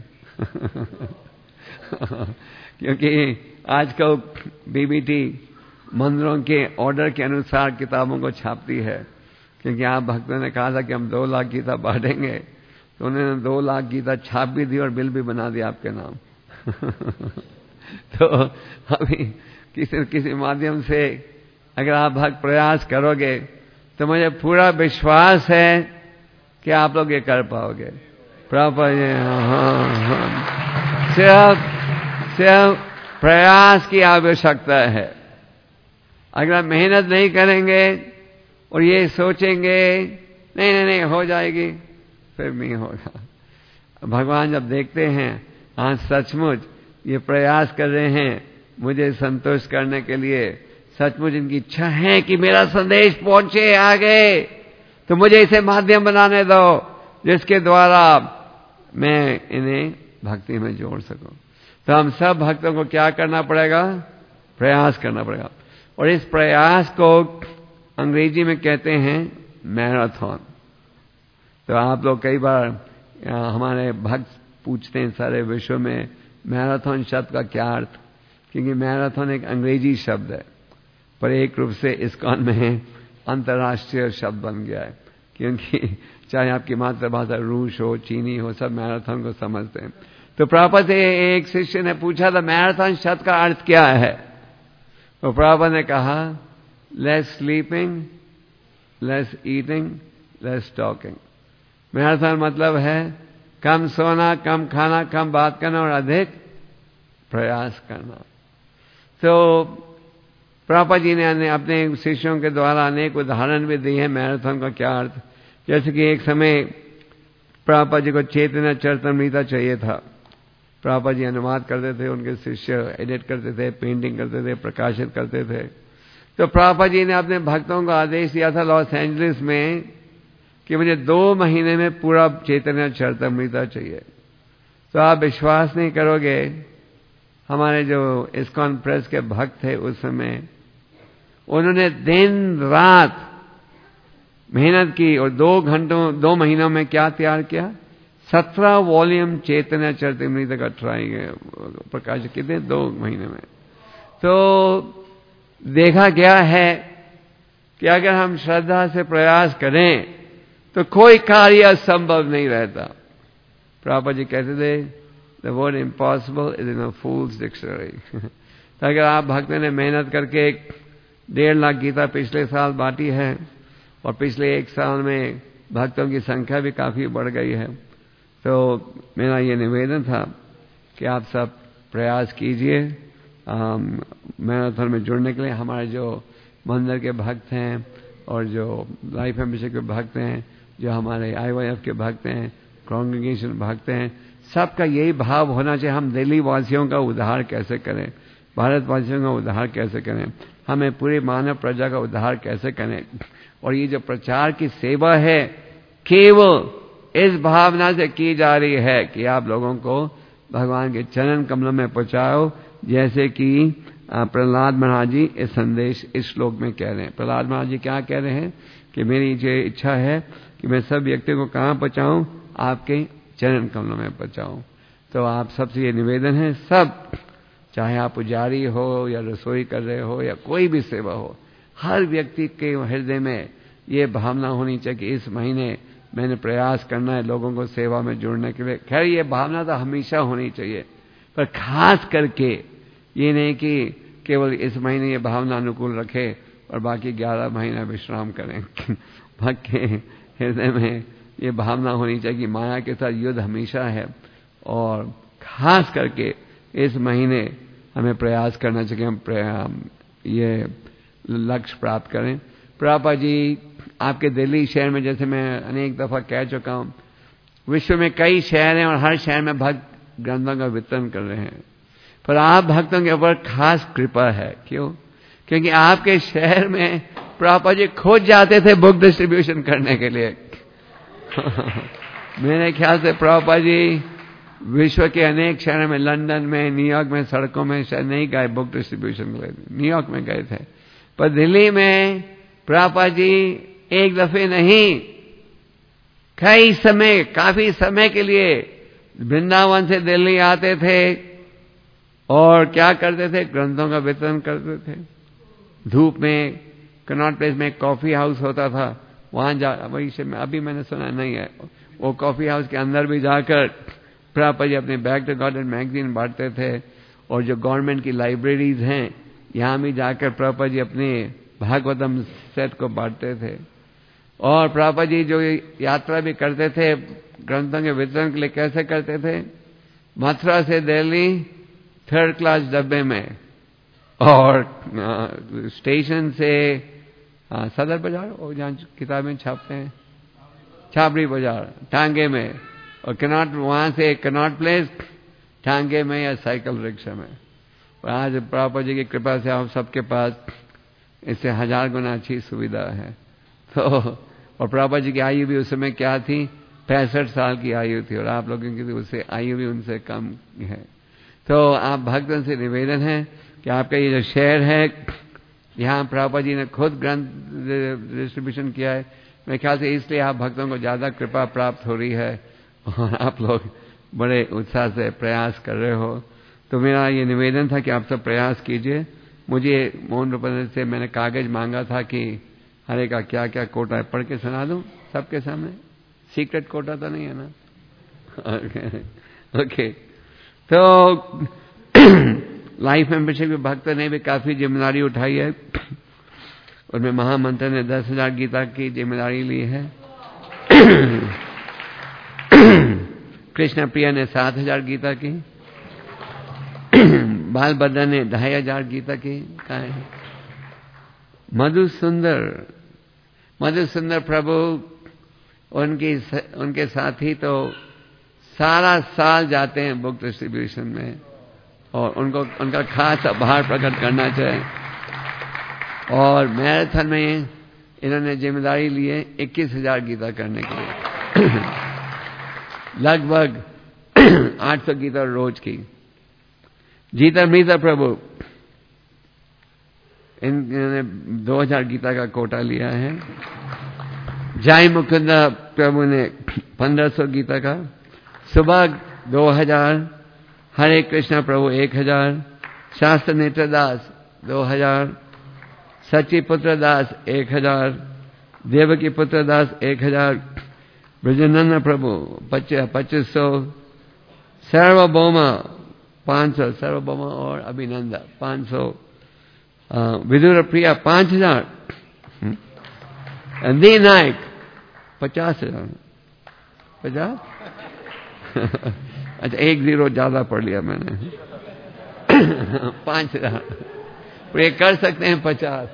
क्योंकि आजकल बीबीटी मंदिरों के ऑर्डर के अनुसार किताबों को छापती है। क्योंकि आप भक्तों ने कहा था कि हम 2 लाख गीता बांटेंगे, तो उन्होंने 2 लाख गीता छाप भी दी और बिल भी बना दिया आपके नाम। तो अभी किसी माध्यम से अगर आप भक्त प्रयास करोगे तो मुझे पूरा विश्वास है कि आप लोग ये कर पाओगे। प्रॉपर सिर्फ प्रयास की आवश्यकता है। अगर आप मेहनत नहीं करेंगे और ये सोचेंगे नहीं हो जाएगी, फिर नहीं होगा। भगवान जब देखते हैं आज सचमुच ये प्रयास कर रहे हैं मुझे संतुष्ट करने के लिए, सचमुच इनकी इच्छा है कि मेरा संदेश पहुंचे आगे, तो मुझे इसे माध्यम बनाने दो जिसके द्वारा मैं इन्हें भक्ति में जोड़ सकूं। तो हम सब भक्तों को क्या करना पड़ेगा? प्रयास करना पड़ेगा। और इस प्रयास को अंग्रेजी में कहते हैं मैराथन। तो आप लोग कई बार हमारे भक्त पूछते हैं सारे विश्व में मैराथन शब्द का क्या अर्थ, क्योंकि मैराथन एक अंग्रेजी शब्द है, पर एक रूप से इस्कॉन में अंतर्राष्ट्रीय शब्द बन गया है। क्योंकि चाहे आपकी मातृभाषा रूस हो, चीनी हो, सब मैराथन को समझते हैं। तो प्रभुपाद से एक शिष्य ने पूछा था मैराथन शब्द का अर्थ क्या है, तो प्रभुपाद ने कहा less sleeping, less eating, less talking. Marathon मतलब है कम सोना, कम खाना, कम बात करना और अधिक प्रयास करना। तो प्रभुपाद जी ने अपने शिष्यों के द्वारा अनेक उदाहरण भी दिए हैं मैराथन का क्या अर्थ। जैसे कि एक समय प्रभुपाद जी को चैतन्य चरितमृत चाहिए था। प्रभुपाद जी अनुवाद करते थे, उनके शिष्य एडिट करते थे, पेंटिंग करते थे, प्रकाशित करते थे। तो प्रभुपाद जी ने अपने भक्तों को आदेश दिया था लॉस एंजलिस में कि मुझे 2 महीने में पूरा चैतन्य चरितमृत चाहिए। तो आप विश्वास नहीं करोगे, हमारे जो इस्कॉन प्रेस के भक्त थे उस समय, उन्होंने दिन रात मेहनत की और 2 महीनों में क्या तैयार किया? 17 वॉल्यूम चैतन्य चरितमृत का प्रकाश किए 2 महीने में। तो देखा गया है कि अगर हम श्रद्धा से प्रयास करें तो कोई कार्य असंभव नहीं रहता। प्रभुपाद जी कहते थे, the word impossible is in a fool's dictionary. तो अगर आप भक्त ने मेहनत करके 1.5 लाख गीता पिछले साल बांटी है और पिछले 1 साल में भक्तों की संख्या भी काफी बढ़ गई है, तो मेरा ये निवेदन था कि आप सब प्रयास कीजिए मैराथन में जुड़ने के लिए। हमारे जो मंदिर के भक्त हैं और जो लाइफ एम्बिशन के भक्त हैं, जो हमारे IYF के भक्त हैं, कांग्रेगेशन भक्त हैं, सबका यही भाव होना चाहिए, हम दिल्ली वासियों का उद्धार कैसे करें, भारतवासियों का उद्धार कैसे करें, हमें पूरी मानव प्रजा का उद्धार कैसे करें। और ये जो प्रचार की सेवा है केवल इस भावना से की जा रही है कि आप लोगों को भगवान के चरण कमलों में पहुंचाओ, जैसे कि प्रहलाद महाराज जी इस संदेश इस श्लोक में कह रहे हैं। प्रहलाद महाराज जी क्या कह रहे हैं कि मेरी ये इच्छा है कि मैं सब व्यक्तियों को कहाँ पहुंचाऊं? आपके चरण कमलों में पहुंचाऊं। तो आप सबसे ये निवेदन है, सब चाहे आप पुजारी हो या रसोई कर रहे हो या कोई भी सेवा हो, हर व्यक्ति के हृदय में ये भावना होनी चाहिए कि इस महीने मैंने प्रयास करना है लोगों को सेवा में जुड़ने के लिए। खैर ये भावना तो हमेशा होनी चाहिए, पर खास करके ये नहीं कि केवल इस महीने ये भावना अनुकूल रखे और बाकी 11 महीना विश्राम करें। भक्त के हृदय में ये भावना होनी चाहिए कि माया के साथ युद्ध हमेशा है और खास करके इस महीने हमें प्रयास करना चाहिए हम ये लक्ष्य प्राप्त करें। प्रभुपाद जी आपके दिल्ली शहर में, जैसे मैं अनेक दफा कह चुका हूं, विश्व में कई शहर हैं और हर शहर में भक्त ग्रंथों का वितरण कर रहे हैं, पर आप भक्तों के ऊपर खास कृपा है। क्यों? क्योंकि आपके शहर में प्रभुपाद जी खोज जाते थे बुक डिस्ट्रीब्यूशन करने के लिए। मेरे ख्याल से प्रभुपाद जी विश्व के अनेक शहरों में, लंदन में, न्यूयॉर्क में, सड़कों में शायद नहीं गए बुक डिस्ट्रीब्यूशन के लिए, न्यूयॉर्क में गए थे, पर दिल्ली में प्रभुपाद जी एक दफे नहीं, काफी समय के लिए वृंदावन से दिल्ली आते थे और क्या करते थे? ग्रंथों का वितरण करते थे। धूप में कनॉट प्लेस में कॉफी हाउस होता था, वहां जा, वही से अभी मैंने सुना नहीं है, वो कॉफी हाउस के अंदर भी जाकर प्रभुपाद जी अपने बैक टू गॉड मैगजीन बांटते थे। और जो गवर्नमेंट की लाइब्रेरीज हैं, यहां भी जाकर प्रभुपाद जी अपने भागवतम सेट को बांटते थे। और प्रभुपाद जी जो यात्रा भी करते थे ग्रंथों के वितरण के लिए, कैसे करते थे? मथुरा से दिल्ली 3rd क्लास डब्बे में, और स्टेशन से सदर बाजार, और जहाँ किताबें छापते हैं, छाबड़ी बाजार, टांगे में, और वहां से कनॉट प्लेस टांगे में या साइकिल रिक्शा में। और आज प्रभुपाद जी की कृपा से हम सबके पास इससे 1000 गुना अच्छी सुविधा है। तो और प्रभुपाद जी की आयु भी उस समय क्या थी? 65 साल की आयु थी, और आप लोगों की उससे आयु भी उनसे कम है। तो आप भक्तों से निवेदन है कि आपका ये जो शहर है, यहाँ प्रभुपाद जी ने खुद ग्रंथ डिस्ट्रीब्यूशन किया है, मेरे ख्याल से इसलिए आप भक्तों को ज्यादा कृपा प्राप्त हो रही है और आप लोग बड़े उत्साह से प्रयास कर रहे हो। तो मेरा ये निवेदन था कि आप सब प्रयास कीजिए। मुझे मोहन रूपन से मैंने कागज मांगा था कि हरे का क्या क्या कोटा है, पढ़ के सुना दूं सबके सामने। सीक्रेट कोटा तो नहीं है ना? ओके। तो लाइफ मेंबरशिप के भक्त ने भी काफी जिम्मेदारी उठाई है, उनमें महामंत्र ने 10,000 गीता की जिम्मेदारी ली है। कृष्ण प्रिया ने 7,000 गीता की, बाल भद्र ने 2,500 गीता की कहा है। मधुसुंदर प्रभु उनके साथी तो सारा साल जाते हैं बुक डिस्ट्रीब्यूशन में, और उनका खास आभार प्रकट करना चाहिए। और मैराथन में इन्होंने जिम्मेदारी ली है 21,000 गीता करने के लिए। लगभग 800 गीता रोज की। जीता मीता प्रभु इन्होंने 2000 गीता का कोटा लिया है। जय मुकुंदा प्रभु ने 1500 गीता का, सुबह 2000, हरे कृष्णा प्रभु 1000, शास्त्र नेत्रदास 2000, सची पुत्र दास 1000, देवकी पुत्र दास 1000, ब्रजनंदन प्रभु 2500, सर्वभौमा 500, सर्वभौमा और अभिनंदा 500, विदुर प्रिया 5000, दी नायक 50,000। 50? अच्छा, 1 0 ज्यादा पढ़ लिया मैंने। 5000 ये कर सकते हैं 50।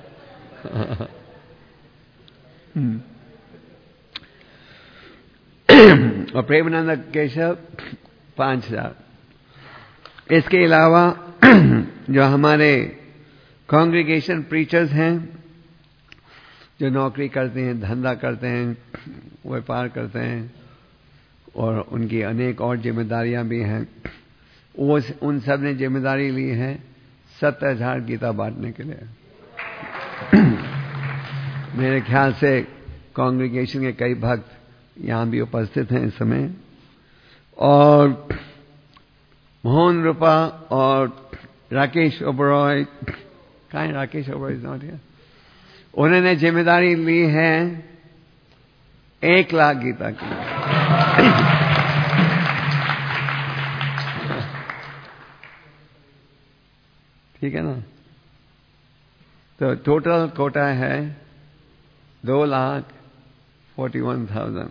और प्रेमानंद केशव 5000। इसके अलावा जो हमारे कांग्रेगेशन प्रीचर्स हैं, जो नौकरी करते हैं, धंधा करते हैं, व्यापार करते हैं, और उनकी अनेक और जिम्मेदारियां भी हैं, वो उन सब ने जिम्मेदारी ली है 70,000 गीता बांटने के लिए। मेरे ख्याल से कांग्रेगेशन के कई भक्त यहां भी उपस्थित हैं इस समय। और मोहन रूपा और राकेश ओबरॉय, कहाँ है Rakesh Oberoi? Is not here. उन्होंने जिम्मेदारी ली है 1 लाख गीता की। ठीक है ना? तो टोटल कोटा है 2,41,000।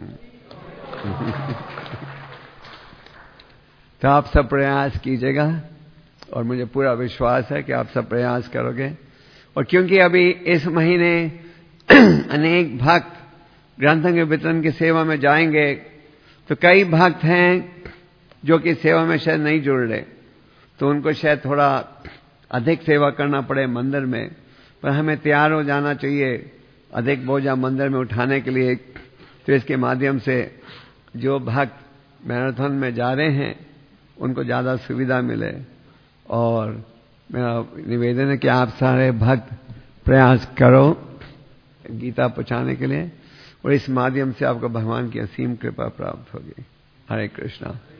तो आप सब प्रयास कीजिएगा, और मुझे पूरा विश्वास है कि आप सब प्रयास करोगे। और क्योंकि अभी इस महीने अनेक भक्त ग्रंथों के वितरण की सेवा में जाएंगे, तो कई भक्त हैं जो कि सेवा में शायद नहीं जुड़ रहे, तो उनको शायद थोड़ा अधिक सेवा करना पड़े मंदिर में, पर हमें तैयार हो जाना चाहिए अधिक बोझा मंदिर में उठाने के लिए। तो इसके माध्यम से जो भक्त मैराथन में जा रहे हैं उनको ज्यादा सुविधा मिले। और मेरा निवेदन है कि आप सारे भक्त प्रयास करो गीता पहुंचाने के लिए, और इस माध्यम से आपको भगवान की असीम कृपा प्राप्त होगी। हरे कृष्णा।